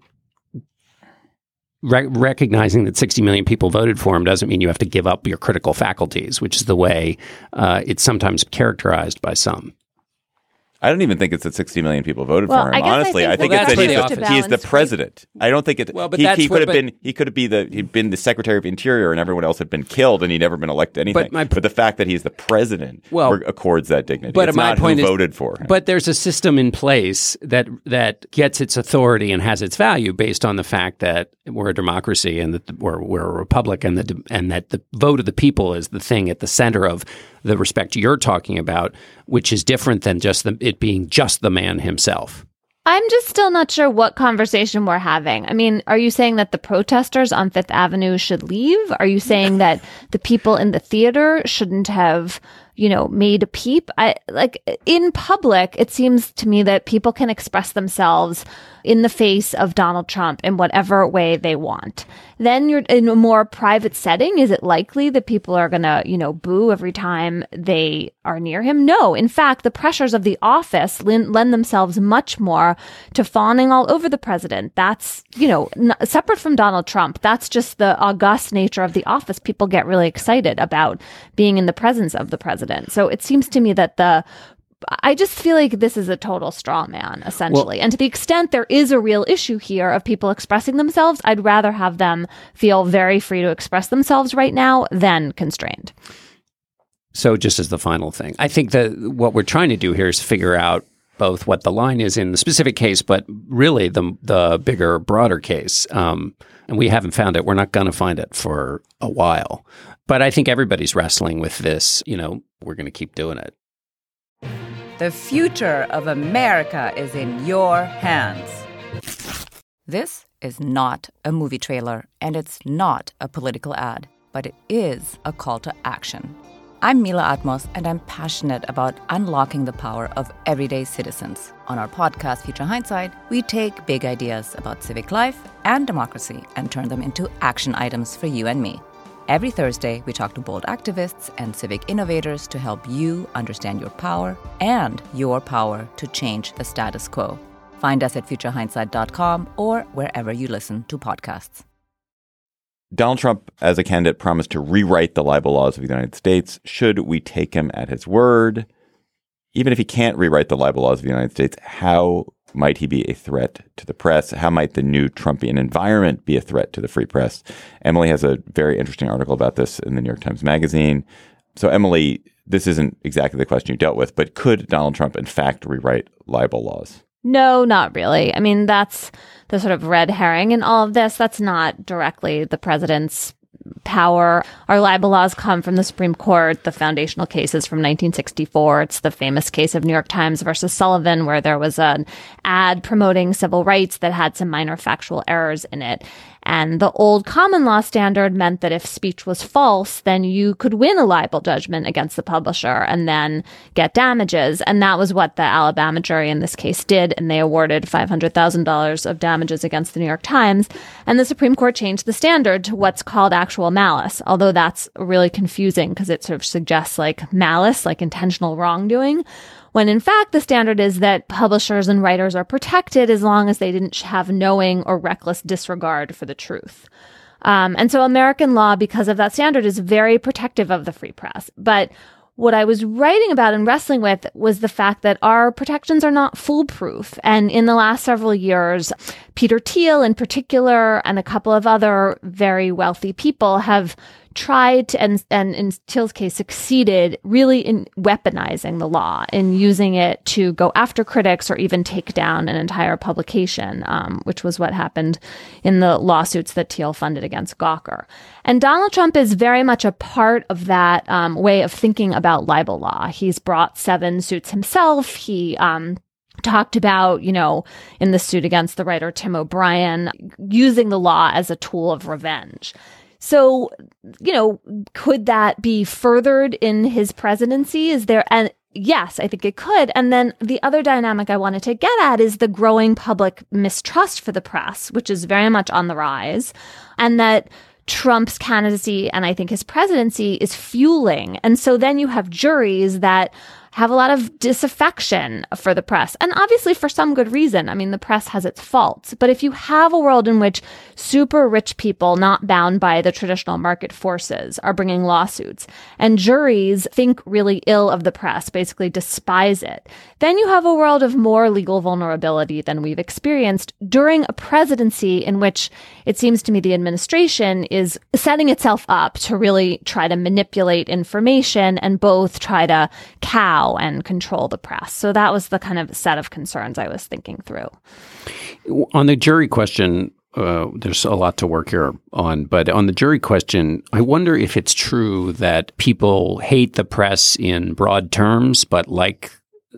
re- recognizing that sixty million people voted for him doesn't mean you have to give up your critical faculties, which is the way uh, it's sometimes characterized by some. I don't even think it's that sixty million people voted well, for him. I Honestly, I think, I think well, it's that that he's, the, he's the president. I don't think it. Well, but he, that's he could what, have but, been. He could have be the. He'd been the Secretary of Interior, and everyone else had been killed, and he'd never been elected to anything. But, my, but the fact that he's the president well, accords that dignity. But it's my not point who is, voted for him. But there's a system in place that that gets its authority and has its value based on the fact that we're a democracy and that we're we're a republic, and the and that the vote of the people is the thing at the center of the respect you're talking about, which is different than just the, it being just the man himself. I'm just still not sure what conversation we're having. I mean, are you saying that the protesters on Fifth Avenue should leave? Are you saying that the people in the theater shouldn't have, you know, made a peep? I like in public, it seems to me that people can express themselves in the face of Donald Trump in whatever way they want. Then you're in a more private setting. Is it likely that people are going to, you know, boo every time they are near him? No. In fact, the pressures of the office lend, lend themselves much more to fawning all over the president. That's, you know, n- separate from Donald Trump. That's just the august nature of the office. People get really excited about being in the presence of the president. So it seems to me that the I just feel like this is a total straw man, essentially. Well, and to the extent there is a real issue here of people expressing themselves, I'd rather have them feel very free to express themselves right now than constrained. So just as the final thing, I think that what we're trying to do here is figure out both what the line is in the specific case, but really the the bigger, broader case. Um, and we haven't found it. We're not going to find it for a while. But I think everybody's wrestling with this. You know, we're going to keep doing it. The future of America is in your hands. This is not a movie trailer, and it's not a political ad, but it is a call to action. I'm Mila Atmos, and I'm passionate about unlocking the power of everyday citizens. On our podcast, Future Hindsight, we take big ideas about civic life and democracy and turn them into action items for you and me. Every Thursday, we talk to bold activists and civic innovators to help you understand your power and your power to change the status quo. Find us at future hindsight dot com or wherever you listen to podcasts. Donald Trump, as a candidate, promised to rewrite the libel laws of the United States. Should we take him at his word? Even if he can't rewrite the libel laws of the United States, how might he be a threat to the press? How might the new Trumpian environment be a threat to the free press? Emily has a very interesting article about this in the New York Times Magazine. So, Emily, this isn't exactly the question you dealt with, but could Donald Trump, in fact, rewrite libel laws? No, not really. I mean, that's the sort of red herring in all of this. That's not directly the president's power. Our libel laws come from the Supreme Court. The foundational case is from nineteen sixty-four. It's the famous case of New York Times versus Sullivan, where there was an ad promoting civil rights that had some minor factual errors in it. And the old common law standard meant that if speech was false, then you could win a libel judgment against the publisher and then get damages. And that was what the Alabama jury in this case did. And they awarded five hundred thousand dollars of damages against the New York Times. And the Supreme Court changed the standard to what's called actual malice, although that's really confusing because it sort of suggests like malice, like intentional wrongdoing, when in fact the standard is that publishers and writers are protected as long as they didn't have knowing or reckless disregard for the truth. Um, and so American law, because of that standard, is very protective of the free press. But what I was writing about and wrestling with was the fact that our protections are not foolproof. And in the last several years, Peter Thiel in particular and a couple of other very wealthy people have tried to, and, and in Thiel's case, succeeded really in weaponizing the law, in using it to go after critics or even take down an entire publication, um, which was what happened in the lawsuits that Thiel funded against Gawker. And Donald Trump is very much a part of that um, way of thinking about libel law. He's brought seven suits himself. He um, talked about, you know, in the suit against the writer Tim O'Brien, using the law as a tool of revenge. So, you know, could that be furthered in his presidency? Is there, and yes, I think it could. And then the other dynamic I wanted to get at is the growing public mistrust for the press, which is very much on the rise, and that Trump's candidacy and I think his presidency is fueling. And so then you have juries that have a lot of disaffection for the press, and obviously for some good reason. I mean, the press has its faults. But if you have a world in which super rich people not bound by the traditional market forces are bringing lawsuits, and juries think really ill of the press, basically despise it, then you have a world of more legal vulnerability than we've experienced during a presidency in which it seems to me the administration is setting itself up to really try to manipulate information and both try to cow and control the press. So that was the kind of set of concerns I was thinking through. On the jury question, uh, there's a lot to work here on. But on the jury question, I wonder if it's true that people hate the press in broad terms, but like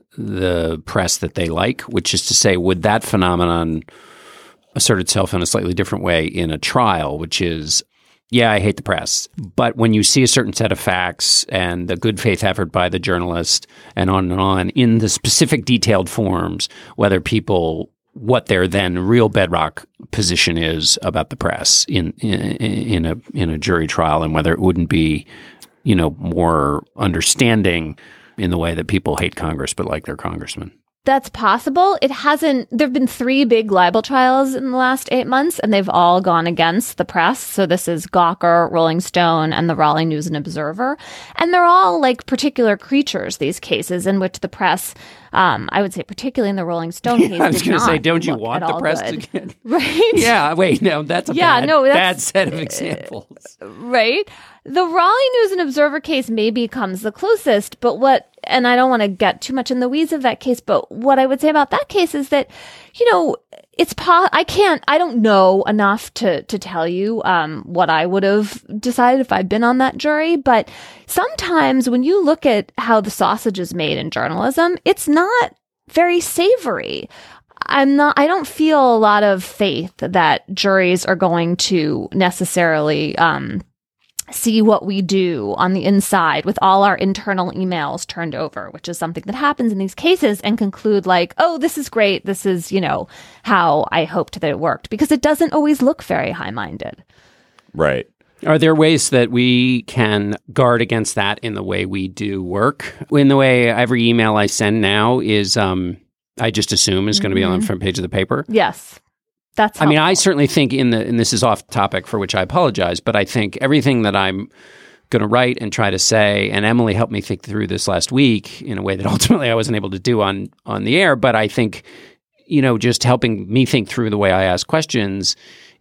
the press that they like, which is to say, would that phenomenon assert itself in a slightly different way in a trial, which is, yeah, I hate the press. But when you see a certain set of facts and the good faith effort by the journalist and on and on in the specific detailed forms, whether people, what their then real bedrock position is about the press in, in, in a, in a jury trial, and whether it wouldn't be, you know, more understanding in the way that people hate Congress, but like their congressman. That's possible. It hasn't, there have been three big libel trials in the last eight months, and they've all gone against the press. So this is Gawker, Rolling Stone, and the Raleigh News and Observer. And they're all like particular creatures, these cases in which the press, um, I would say particularly in the Rolling Stone case, I was going to say, don't you want the press good. to get... Right? Yeah, wait, no, that's a yeah, bad, no, that's, bad set of examples. Right? The Raleigh News and Observer case maybe comes the closest, but what, and I don't want to get too much in the weeds of that case, but what I would say about that case is that, you know, it's po- I can't, I don't know enough to, to tell you, um, what I would have decided if I'd been on that jury. But sometimes when you look at how the sausage is made in journalism, it's not very savory. I'm not, I don't feel a lot of faith that juries are going to necessarily, um, see what we do on the inside with all our internal emails turned over, which is something that happens in these cases, and conclude like, oh, this is great. This is, you know, how I hoped that it worked, because it doesn't always look very high-minded. Right. Are there ways that we can guard against that in the way we do work? In the way every email I send now is, um, I just assume is mm-hmm. going to be on the front page of the paper? Yes. That's I mean, I certainly think in the, and this is off topic for which I apologize, but I think everything that I'm going to write and try to say, and Emily helped me think through this last week in a way that ultimately I wasn't able to do on, on the air, but I think, you know, just helping me think through the way I ask questions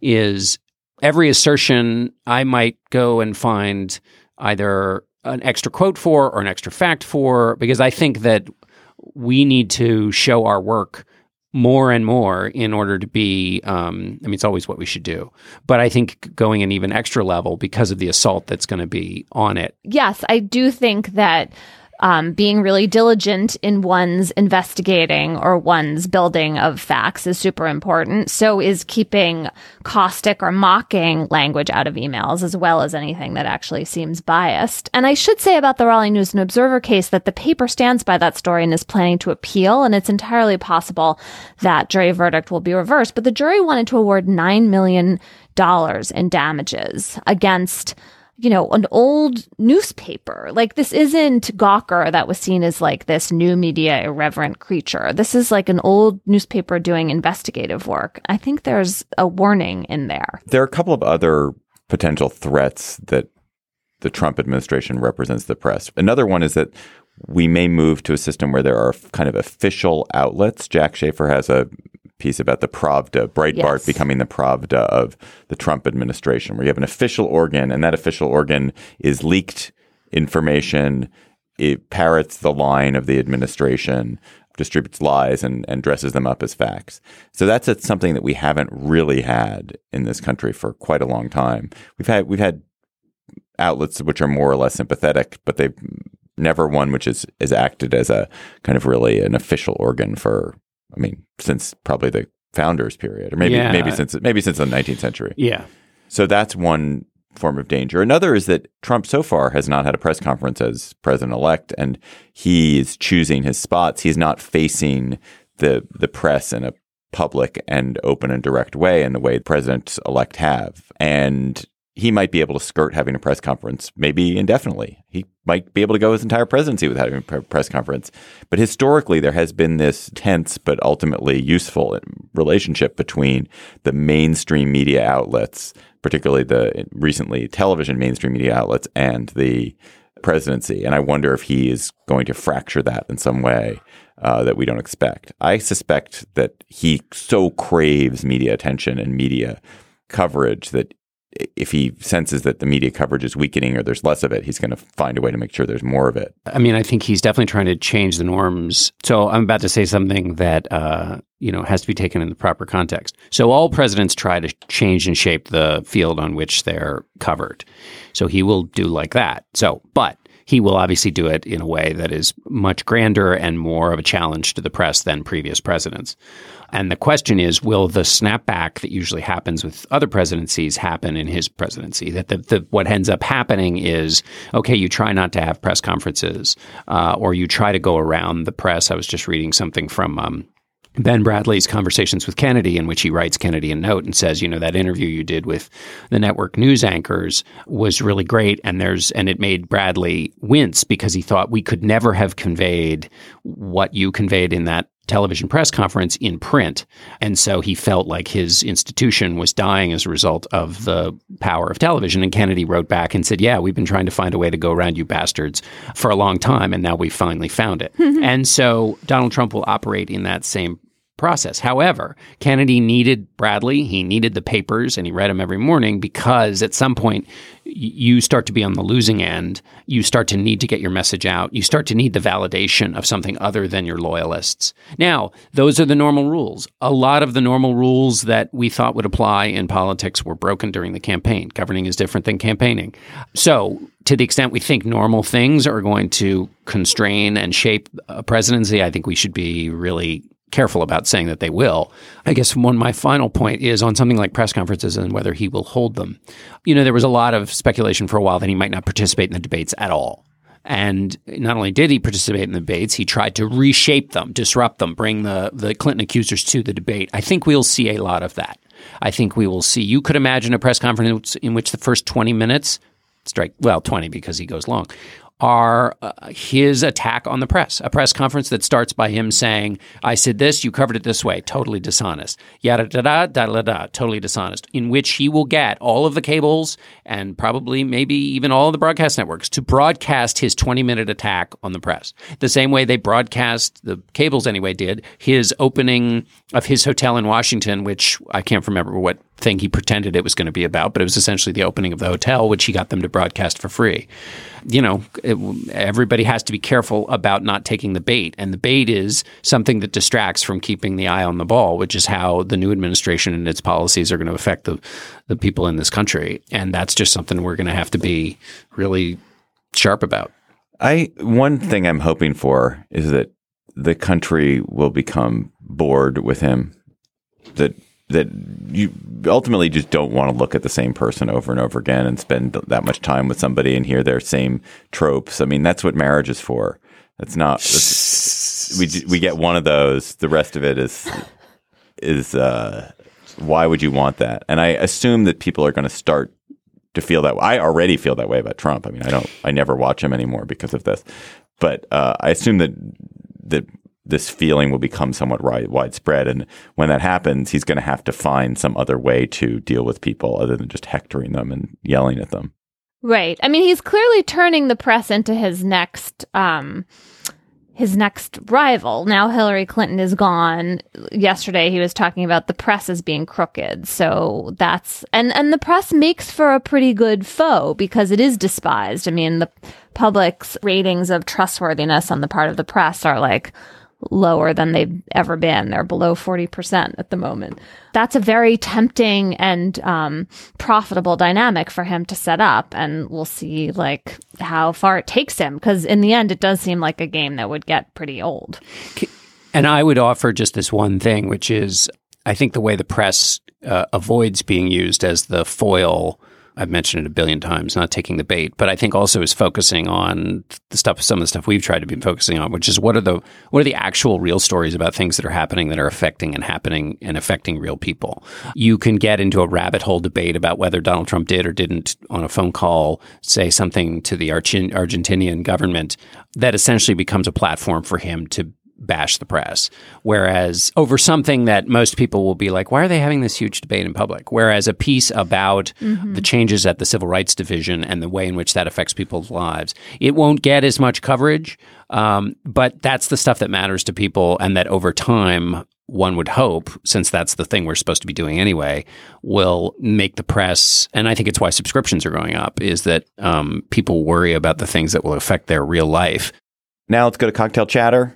is every assertion I might go and find either an extra quote for or an extra fact for, because I think that we need to show our work more and more in order to be, um, I mean, it's always what we should do. But I think going an even extra level because of the assault that's going to be on it. Yes, I do think that um, being really diligent in one's investigating or one's building of facts is super important. So is keeping caustic or mocking language out of emails, as well as anything that actually seems biased. And I should say about the Raleigh News and Observer case that the paper stands by that story and is planning to appeal. And it's entirely possible that jury verdict will be reversed. But the jury wanted to award nine million dollars in damages against, you know, an old newspaper. Like, this isn't Gawker that was seen as like this new media irreverent creature. This is like an old newspaper doing investigative work. I think there's a warning in there. There are a couple of other potential threats that the Trump administration represents to the press. Another one is that we may move to a system where there are kind of official outlets. Jack Schafer has a piece about the Pravda, Breitbart yes. becoming the Pravda of the Trump administration, where you have an official organ, and that official organ is leaked information. It parrots the line of the administration, distributes lies, and, and dresses them up as facts. So that's a, something that we haven't really had in this country for quite a long time. We've had we've had outlets which are more or less sympathetic, but they've never one which is, is acted as a kind of really an official organ for, I mean, since probably the founders period, or maybe yeah. maybe since maybe since the nineteenth century. Yeah. So that's one form of danger. Another is that Trump so far has not had a press conference as president-elect, and he is choosing his spots. He's not facing the the press in a public and open and direct way in the way presidents-elect have. And he might be able to skirt having a press conference, maybe indefinitely. He might be able to go his entire presidency without having a press conference. But historically, there has been this tense but ultimately useful relationship between the mainstream media outlets, particularly the recently television mainstream media outlets, and the presidency. And I wonder if he is going to fracture that in some way uh, that we don't expect. I suspect that he so craves media attention and media coverage that if he senses that the media coverage is weakening or there's less of it, he's going to find a way to make sure there's more of it. I mean, I think he's definitely trying to change the norms. So I'm about to say something that, uh, you know, has to be taken in the proper context. So all presidents try to change and shape the field on which they're covered. So he will do like that. So, but he will obviously do it in a way that is much grander and more of a challenge to the press than previous presidents. And the question is, will the snapback that usually happens with other presidencies happen in his presidency? That the, the what ends up happening is, okay, you try not to have press conferences, uh, or you try to go around the press. I was just reading something from um, Ben Bradley's Conversations with Kennedy, in which he writes Kennedy a note and says, you know, that interview you did with the network news anchors was really great. And there's and it made Bradley wince because he thought we could never have conveyed what you conveyed in that television press conference in print. And so he felt like his institution was dying as a result of the power of television. And Kennedy wrote back and said, yeah, we've been trying to find a way to go around you bastards for a long time. And now we finally found it. And so Donald Trump will operate in that same process. However, Kennedy needed Bradley, he needed the papers, and he read them every morning because at some point y- you start to be on the losing end. You start to need to get your message out. You start to need the validation of something other than your loyalists. Now, those are the normal rules. A lot of the normal rules that we thought would apply in politics were broken during the campaign. Governing is different than campaigning. So, to the extent we think normal things are going to constrain and shape a presidency, I think we should be really careful about saying that they will. I guess one my final point is on something like press conferences and whether he will hold them. You know, there was a lot of speculation for a while that he might not participate in the debates at all. And not only did he participate in the debates, he tried to reshape them, disrupt them, bring the, the Clinton accusers to the debate. I think we'll see a lot of that. I think we will see, you could imagine a press conference in which the first twenty minutes, strike, well, twenty because he goes long, are uh, his attack on the press. A press conference that starts by him saying, I said this, you covered it this way, totally dishonest. Yada da da da da da, totally dishonest. In which he will get all of the cables and probably maybe even all of the broadcast networks to broadcast his twenty-minute attack on the press. The same way they broadcast, the cables anyway did, his opening of his hotel in Washington, which I can't remember what thing he pretended it was going to be about, but it was essentially the opening of the hotel, which he got them to broadcast for free. You know, it, everybody has to be careful about not taking the bait. And the bait is something that distracts from keeping the eye on the ball, which is how the new administration and its policies are going to affect the, the people in this country. And that's just something we're going to have to be really sharp about. I one thing I'm hoping for is that the country will become bored with him. That that you ultimately just don't want to look at the same person over and over again and spend that much time with somebody and hear their same tropes. I mean, that's what marriage is for. That's not. That's, we we get one of those. The rest of it is is. Uh, why would you want that? And I assume that people are going to start to feel that way. I already feel that way about Trump. I mean, I don't. I never watch him anymore because of this. But uh, I assume that that. this feeling will become somewhat ri- widespread. And when that happens, he's going to have to find some other way to deal with people other than just hectoring them and yelling at them. Right. I mean, he's clearly turning the press into his next um, his next rival. Now Hillary Clinton is gone. Yesterday, he was talking about the press as being crooked. So that's and, and the press makes for a pretty good foe because it is despised. I mean, the public's ratings of trustworthiness on the part of the press are like lower than they've ever been. They're below forty percent at the moment. That's a very tempting and um, profitable dynamic for him to set up. And we'll see like how far it takes him. Because in the end, it does seem like a game that would get pretty old. And I would offer just this one thing, which is I think the way the press uh, avoids being used as the foil, I've mentioned it a billion times, not taking the bait, but I think also is focusing on the stuff, some of the stuff we've tried to be focusing on, which is what are the what are the actual real stories about things that are happening that are affecting and happening and affecting real people. You can get into a rabbit hole debate about whether Donald Trump did or didn't on a phone call say something to the Argent- Argentinian government that essentially becomes a platform for him to bash the press. Whereas over something that most people will be like, why are they having this huge debate in public? Whereas a piece about mm-hmm. the changes at the Civil Rights Division and the way in which that affects people's lives, it won't get as much coverage. Um, but that's the stuff that matters to people and that over time, one would hope, since that's the thing we're supposed to be doing anyway, will make the press, and I think it's why subscriptions are going up, is that um, people worry about the things that will affect their real life. Now let's go to Cocktail Chatter.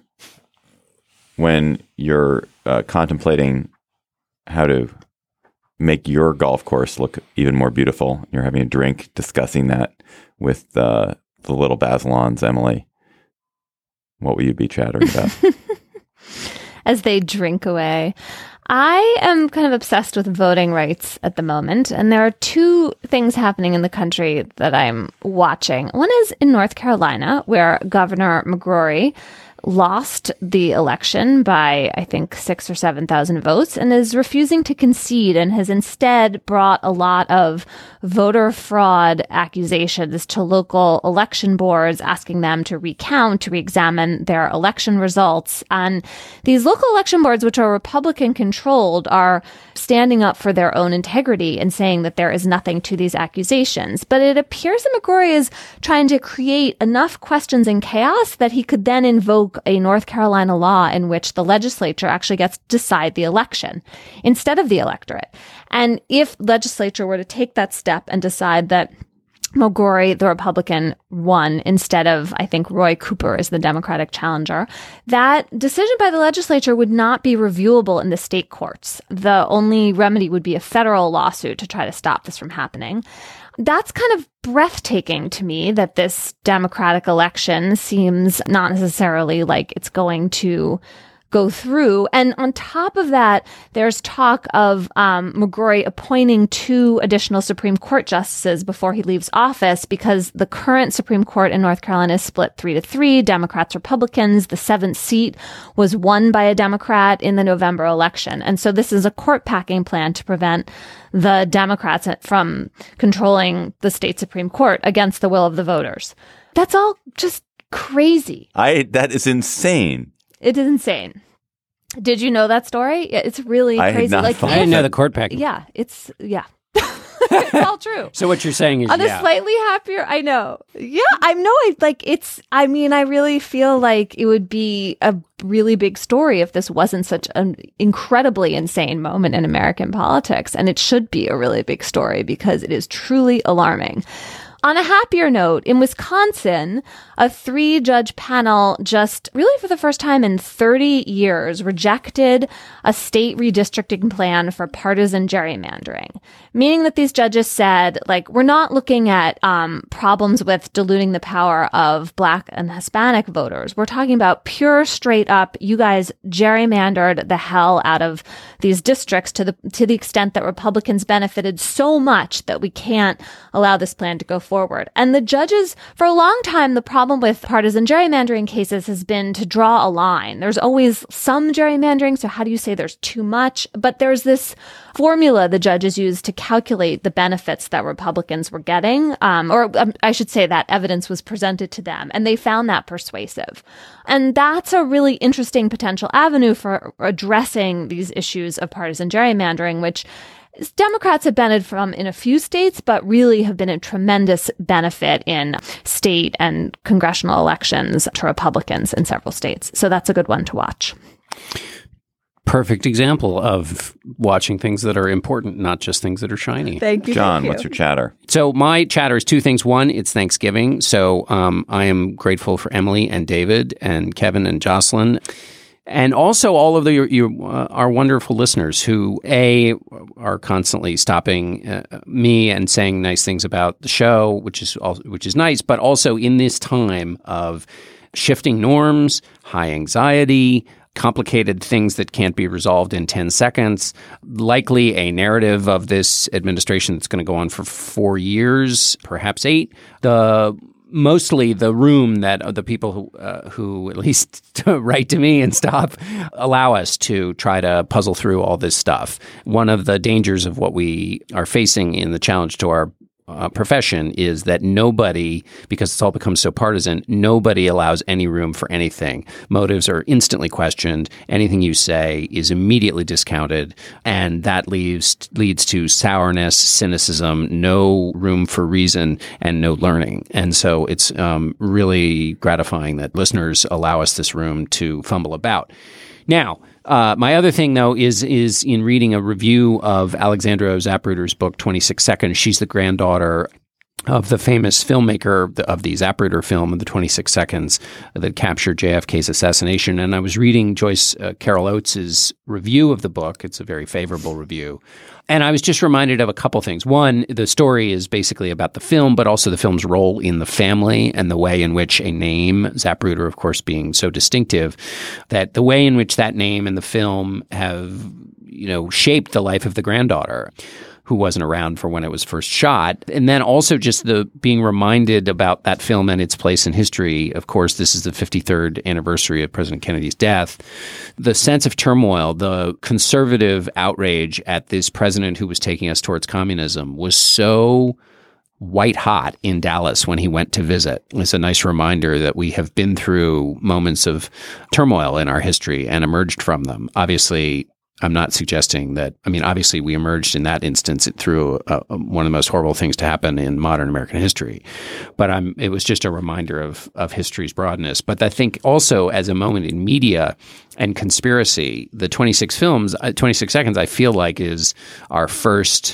When you're uh, contemplating how to make your golf course look even more beautiful, you're having a drink discussing that with uh, the little Basilons, Emily, what will you be chattering about? As they drink away. I am kind of obsessed with voting rights at the moment, and there are two things happening in the country that I'm watching. One is in North Carolina, where Governor McGrory lost the election by, I think, six or seven thousand votes and is refusing to concede and has instead brought a lot of voter fraud accusations to local election boards, asking them to recount, to re-examine their election results. And these local election boards, which are Republican controlled, are standing up for their own integrity and saying that there is nothing to these accusations. But it appears that McGrory is trying to create enough questions and chaos that he could then invoke a North Carolina law in which the legislature actually gets to decide the election instead of the electorate. And if legislature were to take that step and decide that McGrory, the Republican, won instead of, I think, Roy Cooper is the Democratic challenger, that decision by the legislature would not be reviewable in the state courts. The only remedy would be a federal lawsuit to try to stop this from happening. That's kind of breathtaking to me that this Democratic election seems not necessarily like it's going to go through. And on top of that, there's talk of um, McGrory appointing two additional Supreme Court justices before he leaves office because the current Supreme Court in North Carolina is split three to three, Democrats, Republicans. The seventh seat was won by a Democrat in the November election. And so this is a court packing plan to prevent the Democrats from controlling the state Supreme Court against the will of the voters. That's all just crazy. I that is insane. It is insane. Did you know that story? It's really I crazy. Had not like I didn't know the court packing. Yeah, it's yeah. It's all true. So what you're saying is on yeah. a slightly happier. I know. Yeah, I know. I like it's. I mean, I really feel like it would be a really big story if this wasn't such an incredibly insane moment in American politics, and it should be a really big story because it is truly alarming. On a happier note, in Wisconsin, a three-judge panel just really for the first time in thirty years rejected a state redistricting plan for partisan gerrymandering, meaning that these judges said, like, we're not looking at um, problems with diluting the power of Black and Hispanic voters. We're talking about pure, straight up, you guys gerrymandered the hell out of these districts to the to the extent that Republicans benefited so much that we can't allow this plan to go forward. And the judges, for a long time, the problem with partisan gerrymandering cases has been to draw a line. There's always some gerrymandering, so how do you say there's too much? But there's this formula the judges use to calculate the benefits that Republicans were getting, um, or um, I should say that evidence was presented to them, and they found that persuasive. And that's a really interesting potential avenue for addressing these issues of partisan gerrymandering, which Democrats have benefited from in a few states, but really have been a tremendous benefit in state and congressional elections to Republicans in several states. So that's a good one to watch. Perfect example of watching things that are important, not just things that are shiny. Thank you. John, thank you. what's your chatter? So my chatter is two things. One, it's Thanksgiving. So um, I am grateful for Emily and David and Kevin and Jocelyn. And also all of the, your, your, uh, our wonderful listeners who, A, are constantly stopping uh, me and saying nice things about the show, which is also, which is nice, but also in this time of shifting norms, high anxiety, complicated things that can't be resolved in ten seconds, likely a narrative of this administration that's going to go on for four years, perhaps eight. The Mostly the room that the people who, uh, who at least write to me and stop allow us to try to puzzle through all this stuff. One of the dangers of what we are facing in the challenge to our Uh, profession is that nobody, because it's all become so partisan, nobody allows any room for anything. Motives are instantly questioned. Anything you say is immediately discounted, and that leaves leads to sourness, cynicism, no room for reason, and no learning. And so it's um, really gratifying that listeners allow us this room to fumble about. Now, uh, my other thing, though, is is in reading a review of Alexandra Zapruder's book, twenty-six seconds. She's the granddaughter of the famous filmmaker of the Zapruder film, the twenty-six seconds, that captured J F K's assassination. And I was reading Joyce uh, Carol Oates' review of the book. It's a very favorable review. And I was just reminded of a couple things. One, the story is basically about the film, but also the film's role in the family and the way in which a name, Zapruder, of course, being so distinctive, that the way in which that name and the film have, you know, shaped the life of the granddaughter, who wasn't around for when it was first shot. And then also just the being reminded about that film and its place in history. Of course, this is the fifty-third anniversary of President Kennedy's death. The sense of turmoil, the conservative outrage at this president who was taking us towards communism was so white hot in Dallas when he went to visit. It's a nice reminder that we have been through moments of turmoil in our history and emerged from them. Obviously, I'm not suggesting that, I mean, obviously we emerged in that instance through uh, one of the most horrible things to happen in modern American history. But I'm, it was just a reminder of, of history's broadness. But I think also as a moment in media and conspiracy, the twenty-six films, uh, twenty-six seconds, I feel like is our first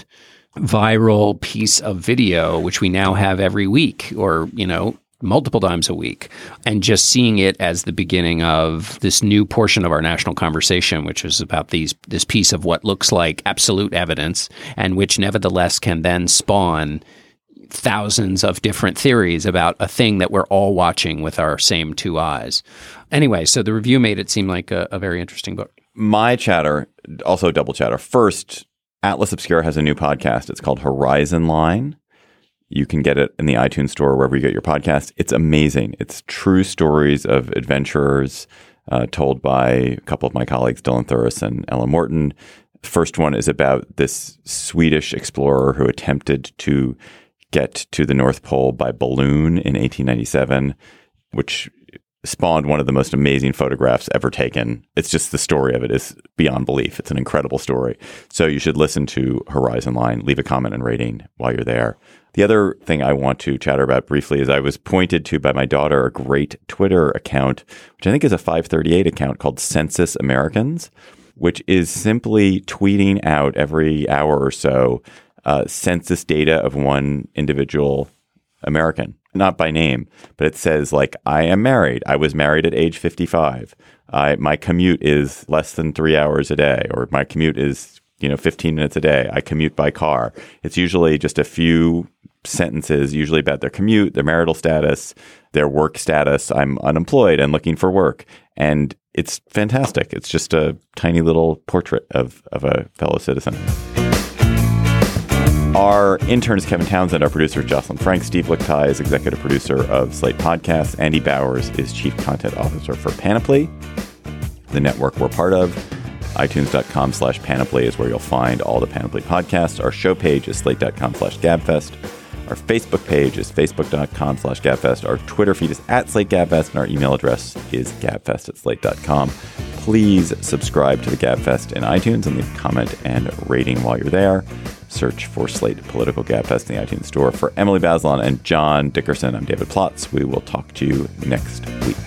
viral piece of video, which we now have every week or, you know, multiple times a week, and just seeing it as the beginning of this new portion of our national conversation, which is about these this piece of what looks like absolute evidence and which nevertheless can then spawn thousands of different theories about a thing that we're all watching with our same two eyes. Anyway, so the review made it seem like a, a very interesting book. My chatter, also double chatter. First, Atlas Obscura has a new podcast. It's called Horizon Line. You can get it in the iTunes store, wherever you get your podcast. It's amazing. It's true stories of adventurers uh, told by a couple of my colleagues, Dylan Thuris and Ellen Morton. First one is about this Swedish explorer who attempted to get to the North Pole by balloon in eighteen ninety-seven, which spawned one of the most amazing photographs ever taken. It's just the story of it is beyond belief. It's an incredible story. So you should listen to Horizon Line, leave a comment and rating while you're there. The other thing I want to chatter about briefly is I was pointed to by my daughter a great Twitter account, which I think is a five thirty-eight account called Census Americans, which is simply tweeting out every hour or so uh, census data of one individual American, not by name, but it says like, I am married. I was married at age fifty-five. I, my commute is less than three hours a day, or my commute is, you know, fifteen minutes a day. I commute by car. It's usually just a few sentences, usually about their commute, their marital status, their work status. I'm unemployed and looking for work. And it's fantastic. It's just a tiny little portrait of, of a fellow citizen. Our intern is Kevin Townsend. Our producer is Jocelyn Frank. Steve Lickteig is executive producer of Slate Podcasts. Andy Bowers is chief content officer for Panoply, the network we're part of. iTunes.com slash Panoply is where you'll find all the Panoply podcasts. Our show page is slate.com slash Gabfest. Our Facebook page is facebook.com slash Gabfest. Our Twitter feed is at Slate Gabfest, and our email address is gabfest at slate dot com. Please subscribe to the Gabfest in iTunes and leave a comment and rating while you're there. Search for Slate Political Gabfest in the iTunes store. For Emily Bazelon and John Dickerson, I'm David Plotz. We will talk to you next week.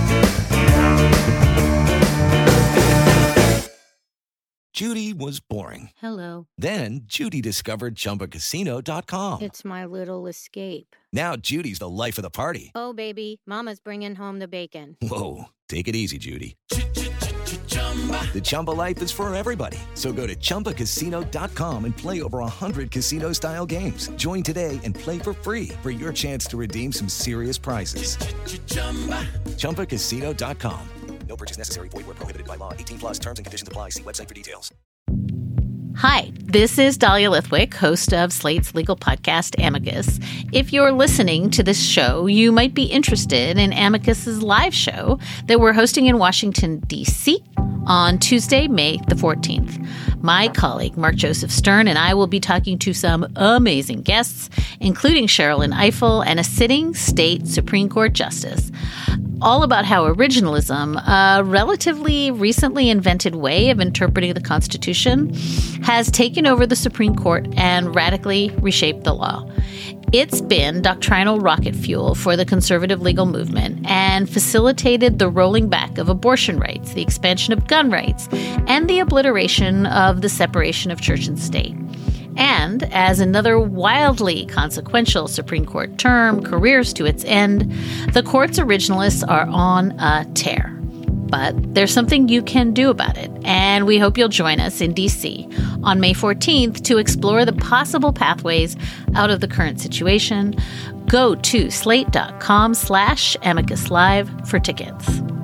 Judy was boring. Hello. Then Judy discovered Chumba Casino dot com. It's my little escape. Now Judy's the life of the party. Oh, baby, mama's bringing home the bacon. Whoa, take it easy, Judy. The Chumba life is for everybody. So go to Chumba Casino dot com and play over one hundred casino-style games. Join today and play for free for your chance to redeem some serious prizes. Chumba Casino dot com. No purchase necessary. Void where prohibited by law. eighteen plus terms and conditions apply. See website for details. Hi, this is Dahlia Lithwick, host of Slate's legal podcast, Amicus. If you're listening to this show, you might be interested in Amicus's live show that we're hosting in Washington, D C on Tuesday, May the fourteenth. My colleague, Mark Joseph Stern, and I will be talking to some amazing guests, including Sherrilyn Ifill and a sitting state Supreme Court justice, all about how originalism, a relatively recently invented way of interpreting the Constitution, has taken over the Supreme Court and radically reshaped the law. It's been doctrinal rocket fuel for the conservative legal movement and facilitated the rolling back of abortion rights, the expansion of gun rights, and the obliteration of the separation of church and state. And as another wildly consequential Supreme Court term careers to its end, the court's originalists are on a tear. But there's something you can do about it, and we hope you'll join us in D C on May fourteenth to explore the possible pathways out of the current situation. Go to slate.com slash amicus live for tickets.